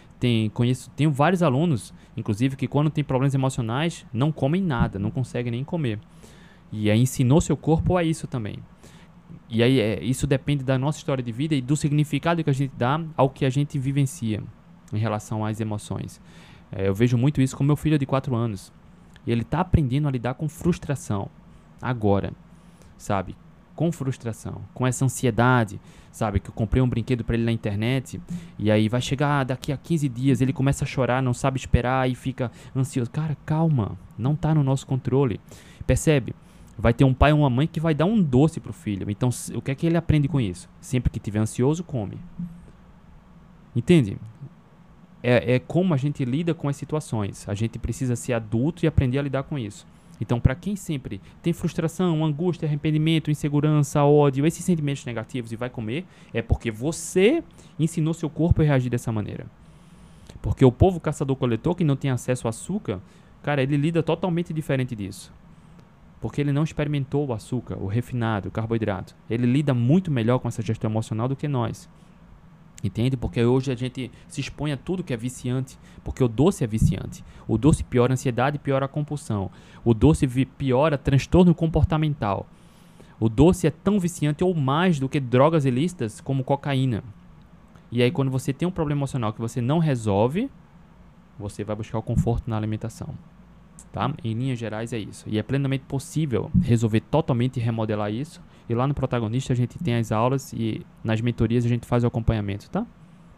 Tenho vários alunos, inclusive, que quando tem problemas emocionais não comem nada, não conseguem nem comer. E aí ensinou seu corpo a isso também. E aí isso depende da nossa história de vida e do significado que a gente dá ao que a gente vivencia em relação às emoções. Eu vejo muito isso com meu filho de 4 anos. E ele tá aprendendo a lidar com frustração agora, sabe? Com frustração, com essa ansiedade, sabe? Que eu comprei um brinquedo para ele na internet e aí vai chegar daqui a 15 dias, ele começa a chorar, não sabe esperar e fica ansioso. Cara, calma, não tá no nosso controle. Percebe? Vai ter um pai ou uma mãe que vai dar um doce pro filho. Então, o que é que ele aprende com isso? Sempre que tiver ansioso, come. Entende? É como a gente lida com as situações. A gente precisa ser adulto e aprender a lidar com isso. Então, para quem sempre tem frustração, angústia, arrependimento, insegurança, ódio, esses sentimentos negativos e vai comer, é porque você ensinou seu corpo a reagir dessa maneira. Porque o povo caçador-coletor que não tem acesso ao açúcar, cara, ele lida totalmente diferente disso. Porque ele não experimentou o açúcar, o refinado, o carboidrato. Ele lida muito melhor com essa gestão emocional do que nós. Entende? Porque hoje a gente se expõe a tudo que é viciante. Porque o doce é viciante. O doce piora a ansiedade e piora a compulsão. O doce piora transtorno comportamental. O doce é tão viciante ou mais do que drogas ilícitas como cocaína. E aí quando você tem um problema emocional que você não resolve, você vai buscar o conforto na alimentação. Tá? Em linhas gerais é isso. E é plenamente possível resolver totalmente e remodelar isso. E lá no Protagonista a gente tem as aulas e nas mentorias a gente faz o acompanhamento, tá?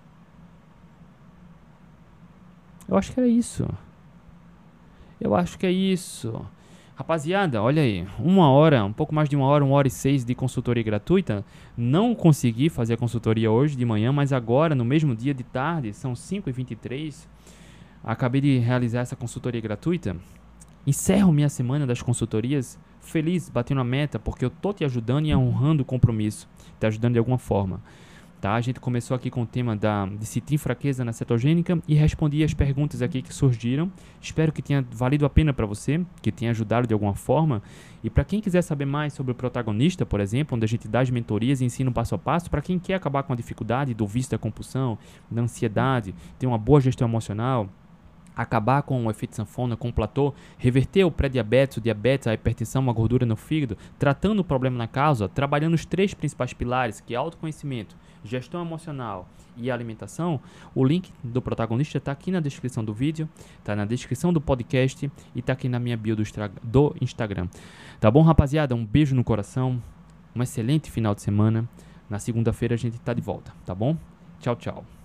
Eu acho que era isso. Eu acho que é isso. Rapaziada, olha aí. 1 hora, um pouco mais de 1 hora, 1h06 de consultoria gratuita. Não consegui fazer a consultoria hoje de manhã, mas agora, no mesmo dia de tarde, são 5h23. Acabei de realizar essa consultoria gratuita. Encerro minha semana das consultorias feliz, batendo a meta, porque eu tô te ajudando e honrando o compromisso, te ajudando de alguma forma. Tá? A gente começou aqui com o tema de se tem fraqueza na cetogênica e respondi as perguntas aqui que surgiram. Espero que tenha valido a pena para você, que tenha ajudado de alguma forma. E para quem quiser saber mais sobre o Protagonista, por exemplo, onde a gente dá as mentorias e ensina passo a passo, para quem quer acabar com a dificuldade do vício da compulsão, da ansiedade, ter uma boa gestão emocional, acabar com o efeito sanfona, com o platô, reverter o pré-diabetes, o diabetes, a hipertensão, a gordura no fígado, tratando o problema na causa, trabalhando os 3 principais pilares, que é autoconhecimento, gestão emocional e alimentação. O link do Protagonista está aqui na descrição do vídeo, está na descrição do podcast e está aqui na minha bio do Instagram. Tá bom, rapaziada? Um beijo no coração, um excelente final de semana. Na segunda-feira a gente está de volta, tá bom? Tchau, tchau.